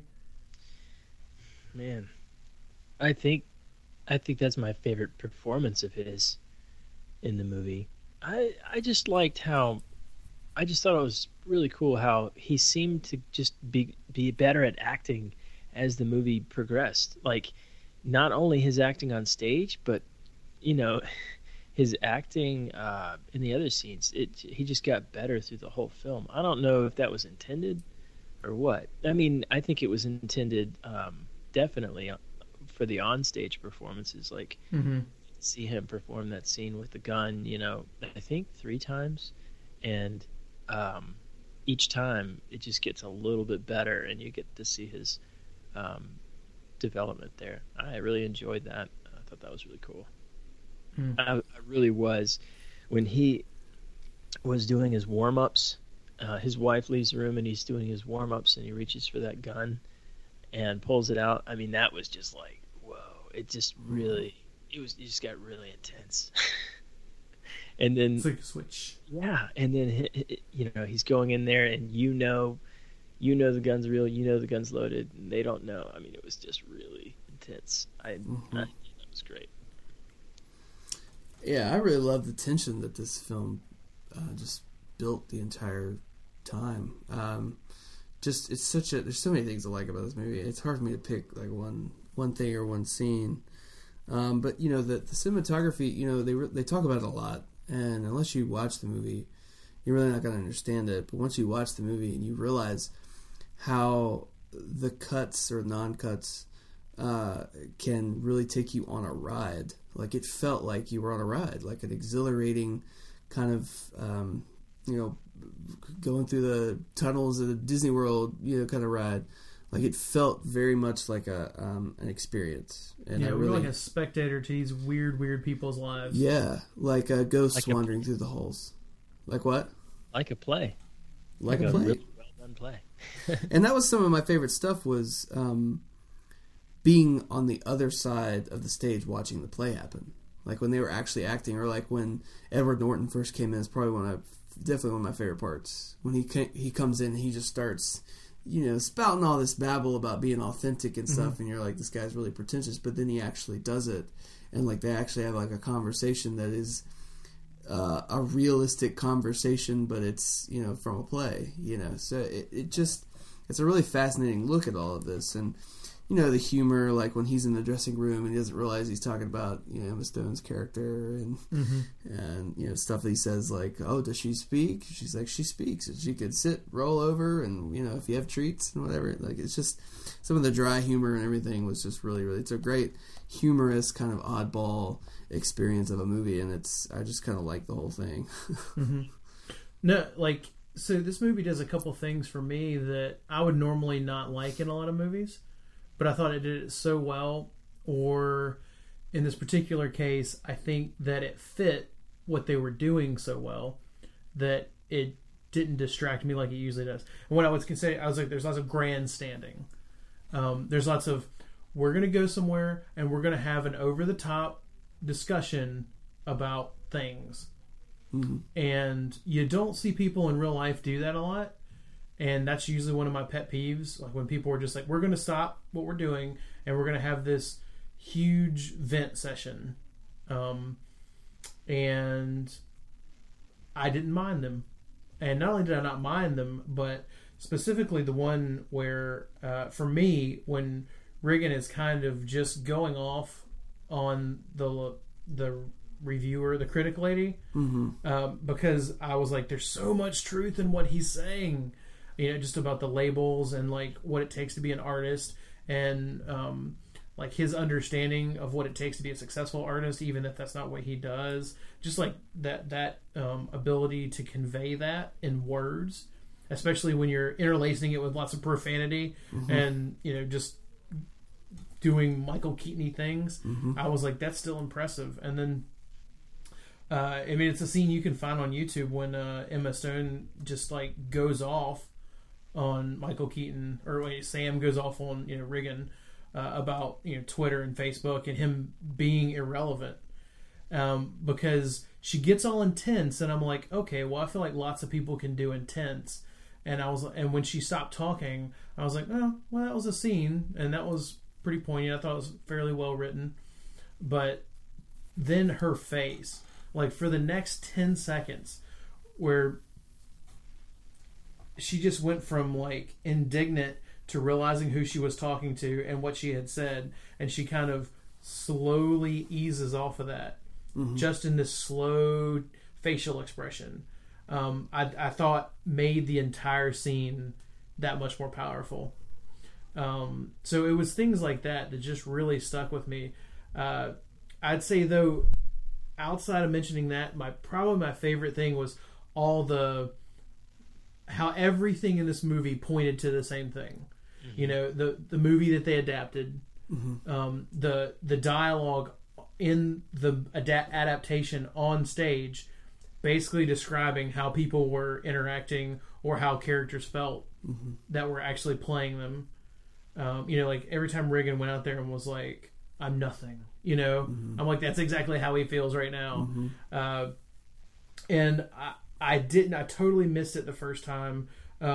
Man, I think that's my favorite performance of his in the movie. I just liked how, I just thought it was really cool how he seemed to just be better at acting as the movie progressed. Like, not only his acting on stage, but his acting in the other scenes. He just got better through the whole film. I don't know if that was intended or what. I mean, I think it was intended definitely for the onstage performances. Like, see him perform that scene with the gun, I think 3 times. And each time it just gets a little bit better, and you get to see his development there. I really enjoyed that. I thought that was really cool. I really was. When he was doing his warm-ups, his wife leaves the room and he's doing his warm-ups, and he reaches for that gun and pulls it out. I mean, that was just like, whoa. It just really, it just got really intense. And then it's like a switch. Yeah, and then he's going in there, and the gun's real, the gun's loaded, and they don't know. I mean, it was just really intense. I that was great. Yeah, I really love the tension that this film just built the entire time. There's so many things I like about this movie. It's hard for me to pick like one thing or one scene. But the cinematography, they talk about it a lot, and unless you watch the movie, you're really not going to understand it. But once you watch the movie and you realize how the cuts or non-cuts can really take you on a ride. Like, it felt like you were on a ride, like an exhilarating kind of, going through the tunnels of Disney World, kind of ride. Like, it felt very much like an experience. And yeah, we were like a spectator to these weird people's lives. Yeah, like a ghost wandering through the halls. Like what? Like a play. Like a play. Really well done play. And that was some of my favorite stuff, was being on the other side of the stage watching the play happen. Like when they were actually acting, or like when Edward Norton first came in. It's probably definitely one of my favorite parts. When he comes in and he just starts, spouting all this babble about being authentic and stuff, and you're like, this guy's really pretentious, but then he actually does it, and like they actually have like a conversation that is a realistic conversation, but it's from a play, so it's a really fascinating look at all of this. And the humor, like when he's in the dressing room and he doesn't realize he's talking about, Emma Stone's character and, and, stuff that he says like, oh, does she speak? She's like, she speaks. And she could sit, roll over, and, if you have treats and whatever. Like, it's just, some of the dry humor and everything was just really, really, it's a great humorous kind of oddball experience of a movie, and I just kind of like the whole thing. No, like, so this movie does a couple things for me that I would normally not like in a lot of movies, but I thought it did it so well, or in this particular case, I think that it fit what they were doing so well that it didn't distract me like it usually does. And what I was going to say, I was like, there's lots of grandstanding. There's lots of, we're going to go somewhere and we're going to have an over-the-top discussion about things. Mm-hmm. And you don't see people in real life do that a lot. And that's usually one of my pet peeves. Like when people are just like, we're going to stop what we're doing and we're going to have this huge vent session. And I didn't mind them. And not only did I not mind them, but specifically the one where, for me, when Riggin is kind of just going off on the reviewer, the critic lady, because I was like, there's so much truth in what he's saying. Just about the labels and like what it takes to be an artist, and like his understanding of what it takes to be a successful artist, even if that's not what he does. Just like that ability to convey that in words, especially when you're interlacing it with lots of profanity and just doing Michael Keaton-y things. I was like, that's still impressive. And then it's a scene you can find on YouTube when Emma Stone just like goes off on Michael Keaton, or when Sam goes off on Riggin about Twitter and Facebook and him being irrelevant, because she gets all intense, and I'm like, okay, well, I feel like lots of people can do intense, and when she stopped talking, I was like, oh, well, that was a scene, and that was pretty poignant. I thought it was fairly well written, but then her face, like for the next 10 seconds, where she just went from like indignant to realizing who she was talking to and what she had said, and she kind of slowly eases off of that, just in this slow facial expression. I thought made the entire scene that much more powerful. So it was things like that just really stuck with me. I'd say though, outside of mentioning that, probably my favorite thing was how everything in this movie pointed to the same thing. The movie that they adapted, the dialogue in the adaptation on stage, basically describing how people were interacting or how characters felt that were actually playing them. Like every time Riggin went out there and was like, I'm nothing, I'm like, that's exactly how he feels right now. And I totally missed it the first time,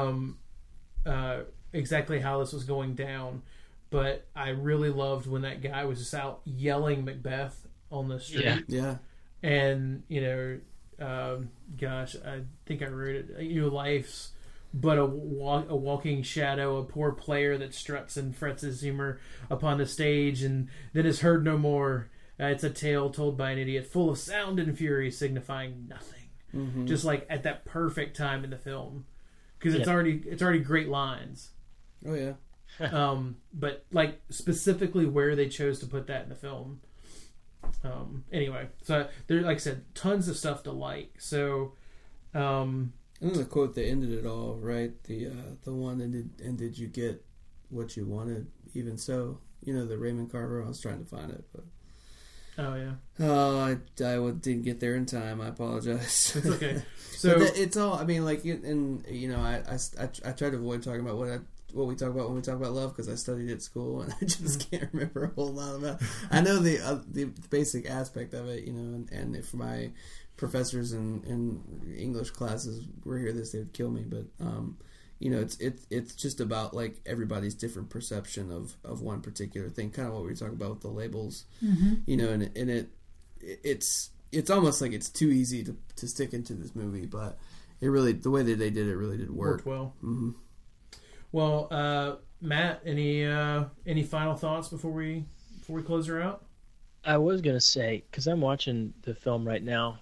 exactly how this was going down, but I really loved when that guy was just out yelling Macbeth on the street. Yeah. And, gosh, I think I wrote it, life's but a walking shadow, a poor player that struts and frets his humor upon the stage and then is heard no more. It's a tale told by an idiot, full of sound and fury, signifying nothing. Just like at that perfect time in the film, because it's already great lines. Oh yeah. But like specifically where they chose to put that in the film. Anyway, so there, like I said, tons of stuff to like. So, and the quote that ended it all, right? The one and did you get what you wanted? Even so, the Raymond Carver. I was trying to find it, but. Oh yeah. Oh, I didn't get there in time. I apologize. It's okay. So it's all. I mean, like, and I try to avoid talking about what we talk about when we talk about love, because I studied at school and I just can't remember a whole lot about. I know the basic aspect of it, and if my professors in English classes were here, they would kill me. But it's just about like everybody's different perception of one particular thing, kind of what we were talking about with the labels, and it's almost like it's too easy to stick into this movie, but it really, the way that they did it really did work well. Mm-hmm. Well, Matt, any final thoughts before we close her out? I was gonna say, because I'm watching the film right now,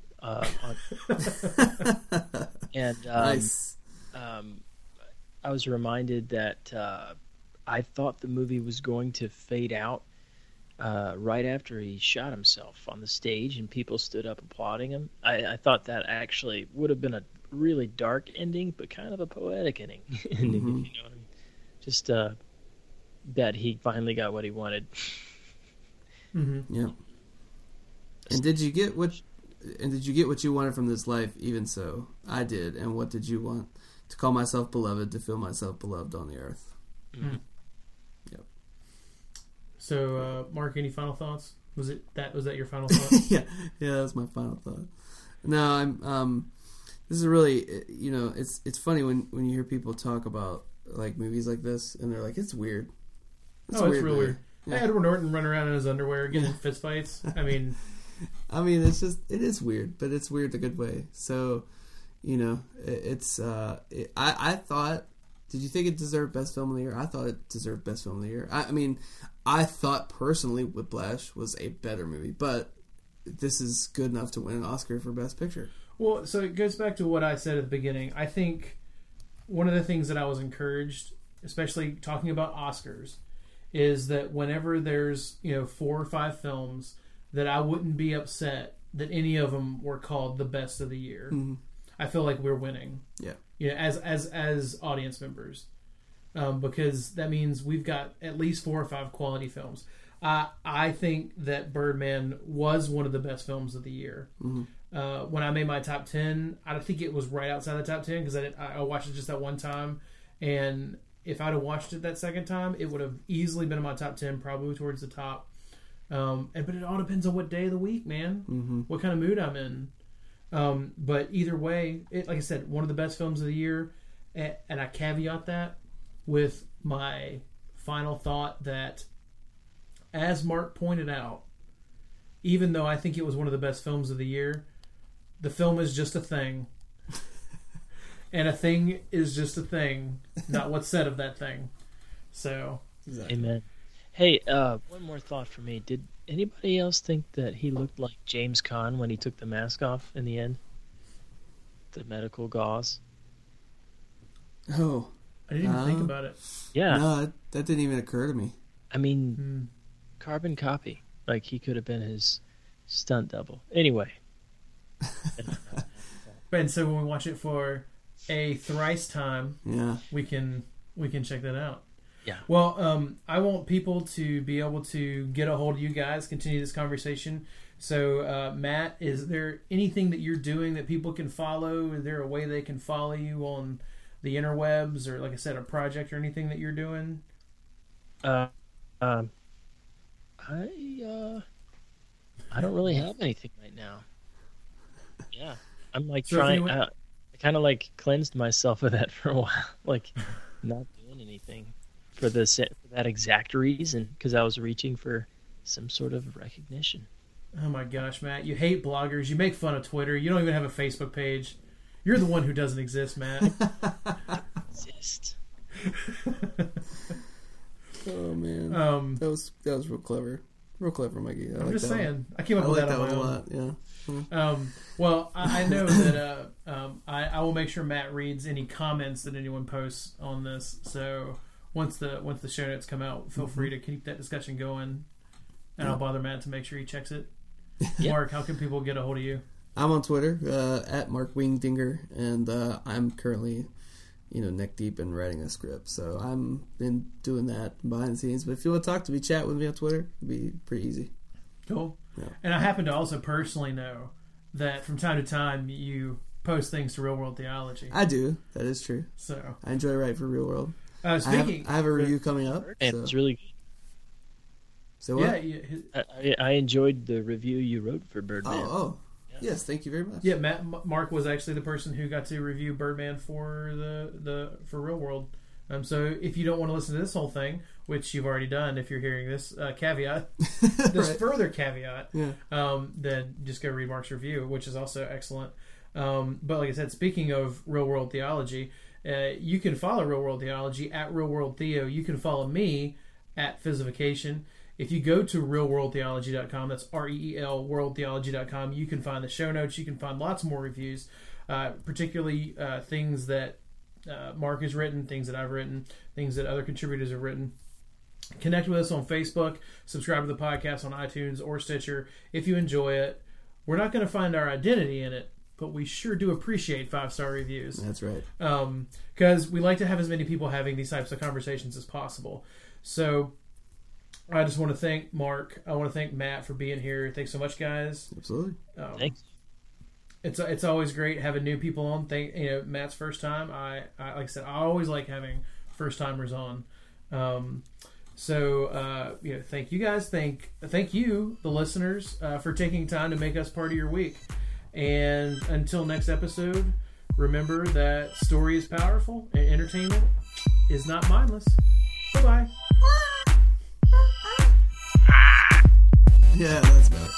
and Nice. I was reminded that I thought the movie was going to fade out right after he shot himself on the stage, and people stood up applauding him. I thought that actually would have been a really dark ending, but kind of a poetic ending. If you know what I mean. Just that he finally got what he wanted. Mm-hmm. Yeah. And did you get what you wanted from this life? Even so, I did. And what did you want? To call myself beloved, to feel myself beloved on the earth. Mm-hmm. Yep. So, Mark, any final thoughts? Was that your final thought? yeah, that was my final thought. No, I'm. This is really, it's funny when you hear people talk about like movies like this, and they're like, it's weird. It's real weird. Yeah. Edward Norton running around in his underwear getting in fist fights. I mean, it is weird, but it's weird the good way. So, I thought, did you think it deserved Best Film of the Year? I thought it deserved Best Film of the Year. I thought personally Whiplash was a better movie, but this is good enough to win an Oscar for Best Picture. Well, so it goes back to what I said at the beginning. I think one of the things that I was encouraged, especially talking about Oscars, is that whenever there's 4 or 5 films, that I wouldn't be upset that any of them were called the best of the year. Mm-hmm. I feel like we're winning. Yeah. As audience members, because that means we've got at least 4 or 5 quality films. I think that Birdman was one of the best films of the year. Mm-hmm. When I made my top 10, I think it was right outside the top 10 because I watched it just that one time, and if I'd have watched it that second time, it would have easily been in my top 10, probably towards the top. But it all depends on what day of the week, man. Mm-hmm. What kind of mood I'm in. But either way, like I said, one of the best films of the year, and I caveat that with my final thought that, as Mark pointed out, even though I think it was one of the best films of the year, the film is just a thing. And a thing is just a thing, not what's said of that thing. So, exactly. Amen. Hey, one more thought for me. Did anybody else think that he looked like James Caan when he took the mask off in the end? The medical gauze? Oh. I didn't even think about it. Yeah. No, that didn't even occur to me. I mean, carbon copy. Like, he could have been his stunt double. Anyway. And so when we watch it for a thrice time, Yeah. we can check that out. Yeah. Well, I want people to be able to get a hold of you guys, continue this conversation. So, Matt, is there anything that you're doing that people can follow? Is there a way they can follow you on the interwebs, or, like I said, a project or anything that you're doing? I don't really have anything right now. Yeah. I'm like So trying. I kind of like cleansed myself of that for a while, like not doing anything for that exact reason, because I was reaching for some sort of recognition. Oh my gosh, Matt, you hate bloggers. You make fun of Twitter. You don't even have a Facebook page. You're the one who doesn't exist, Matt. Exist. Oh man, that was real clever. Real clever, Mikey. I'm just saying. I came up with that on my a own. lot. Yeah. Well, I know that I will make sure Matt reads any comments that anyone posts on this. So once the show notes come out, feel free to keep that discussion going, and I'll bother Matt to make sure he checks it. Yep. Mark, how can people get a hold of you? I'm on Twitter at Mark Wingdinger, and I'm currently, neck deep in writing a script. So I'm been doing that behind the scenes. But if you want to talk to me, chat with me on Twitter, it'd be pretty easy. Cool. Yeah. And I happen to also personally know that from time to time you post things to Real World Theology. I do. That is true. So I enjoy writing for Real World. speaking, I have a review coming up. And So, it's really good. so what? I enjoyed the review you wrote for Birdman. Oh. Yes, thank you very much. Yeah, Mark was actually the person who got to review Birdman for for Real World. So if you don't want to listen to this whole thing, which you've already done, if you're hearing this caveat, this Right. further caveat, Yeah. then just go read Mark's review, which is also excellent. But like I said, speaking of Real World Theology, You can follow Real World Theology at Real World Theo. You can follow me at Physification. If you go to realworldtheology.com, that's REEL worldtheology.com, you can find the show notes. You can find lots more reviews, particularly things that Mark has written, things that I've written, things that other contributors have written. Connect with us on Facebook. Subscribe to the podcast on iTunes or Stitcher if you enjoy it. We're not going to find our identity in it, but we sure do appreciate 5-star reviews. That's right. Because we like to have as many people having these types of conversations as possible. So I just want to thank Mark. I want to thank Matt for being here. Thanks so much, guys. Absolutely. Thanks. It's always great having new people on. Matt's first time. I like I said, I always like having first timers on. Thank you guys. Thank you, the listeners, for taking time to make us part of your week. And until next episode, remember that story is powerful and entertainment is not mindless. Bye-bye. Yeah, that's better.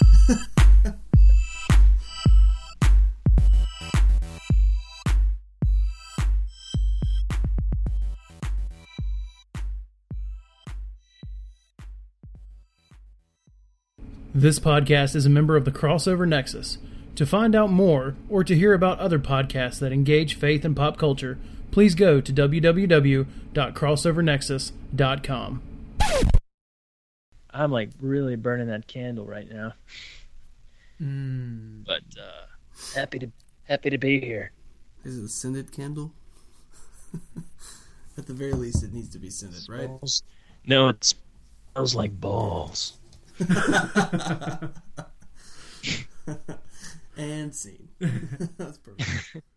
This podcast is a member of the Crossover Nexus. To find out more, or to hear about other podcasts that engage faith and pop culture, please go to www.crossovernexus.com. I'm like really burning that candle right now. But happy to be here. Is it a scented candle? At the very least, it needs to be scented, right? No, it smells like balls. And scene. That's perfect.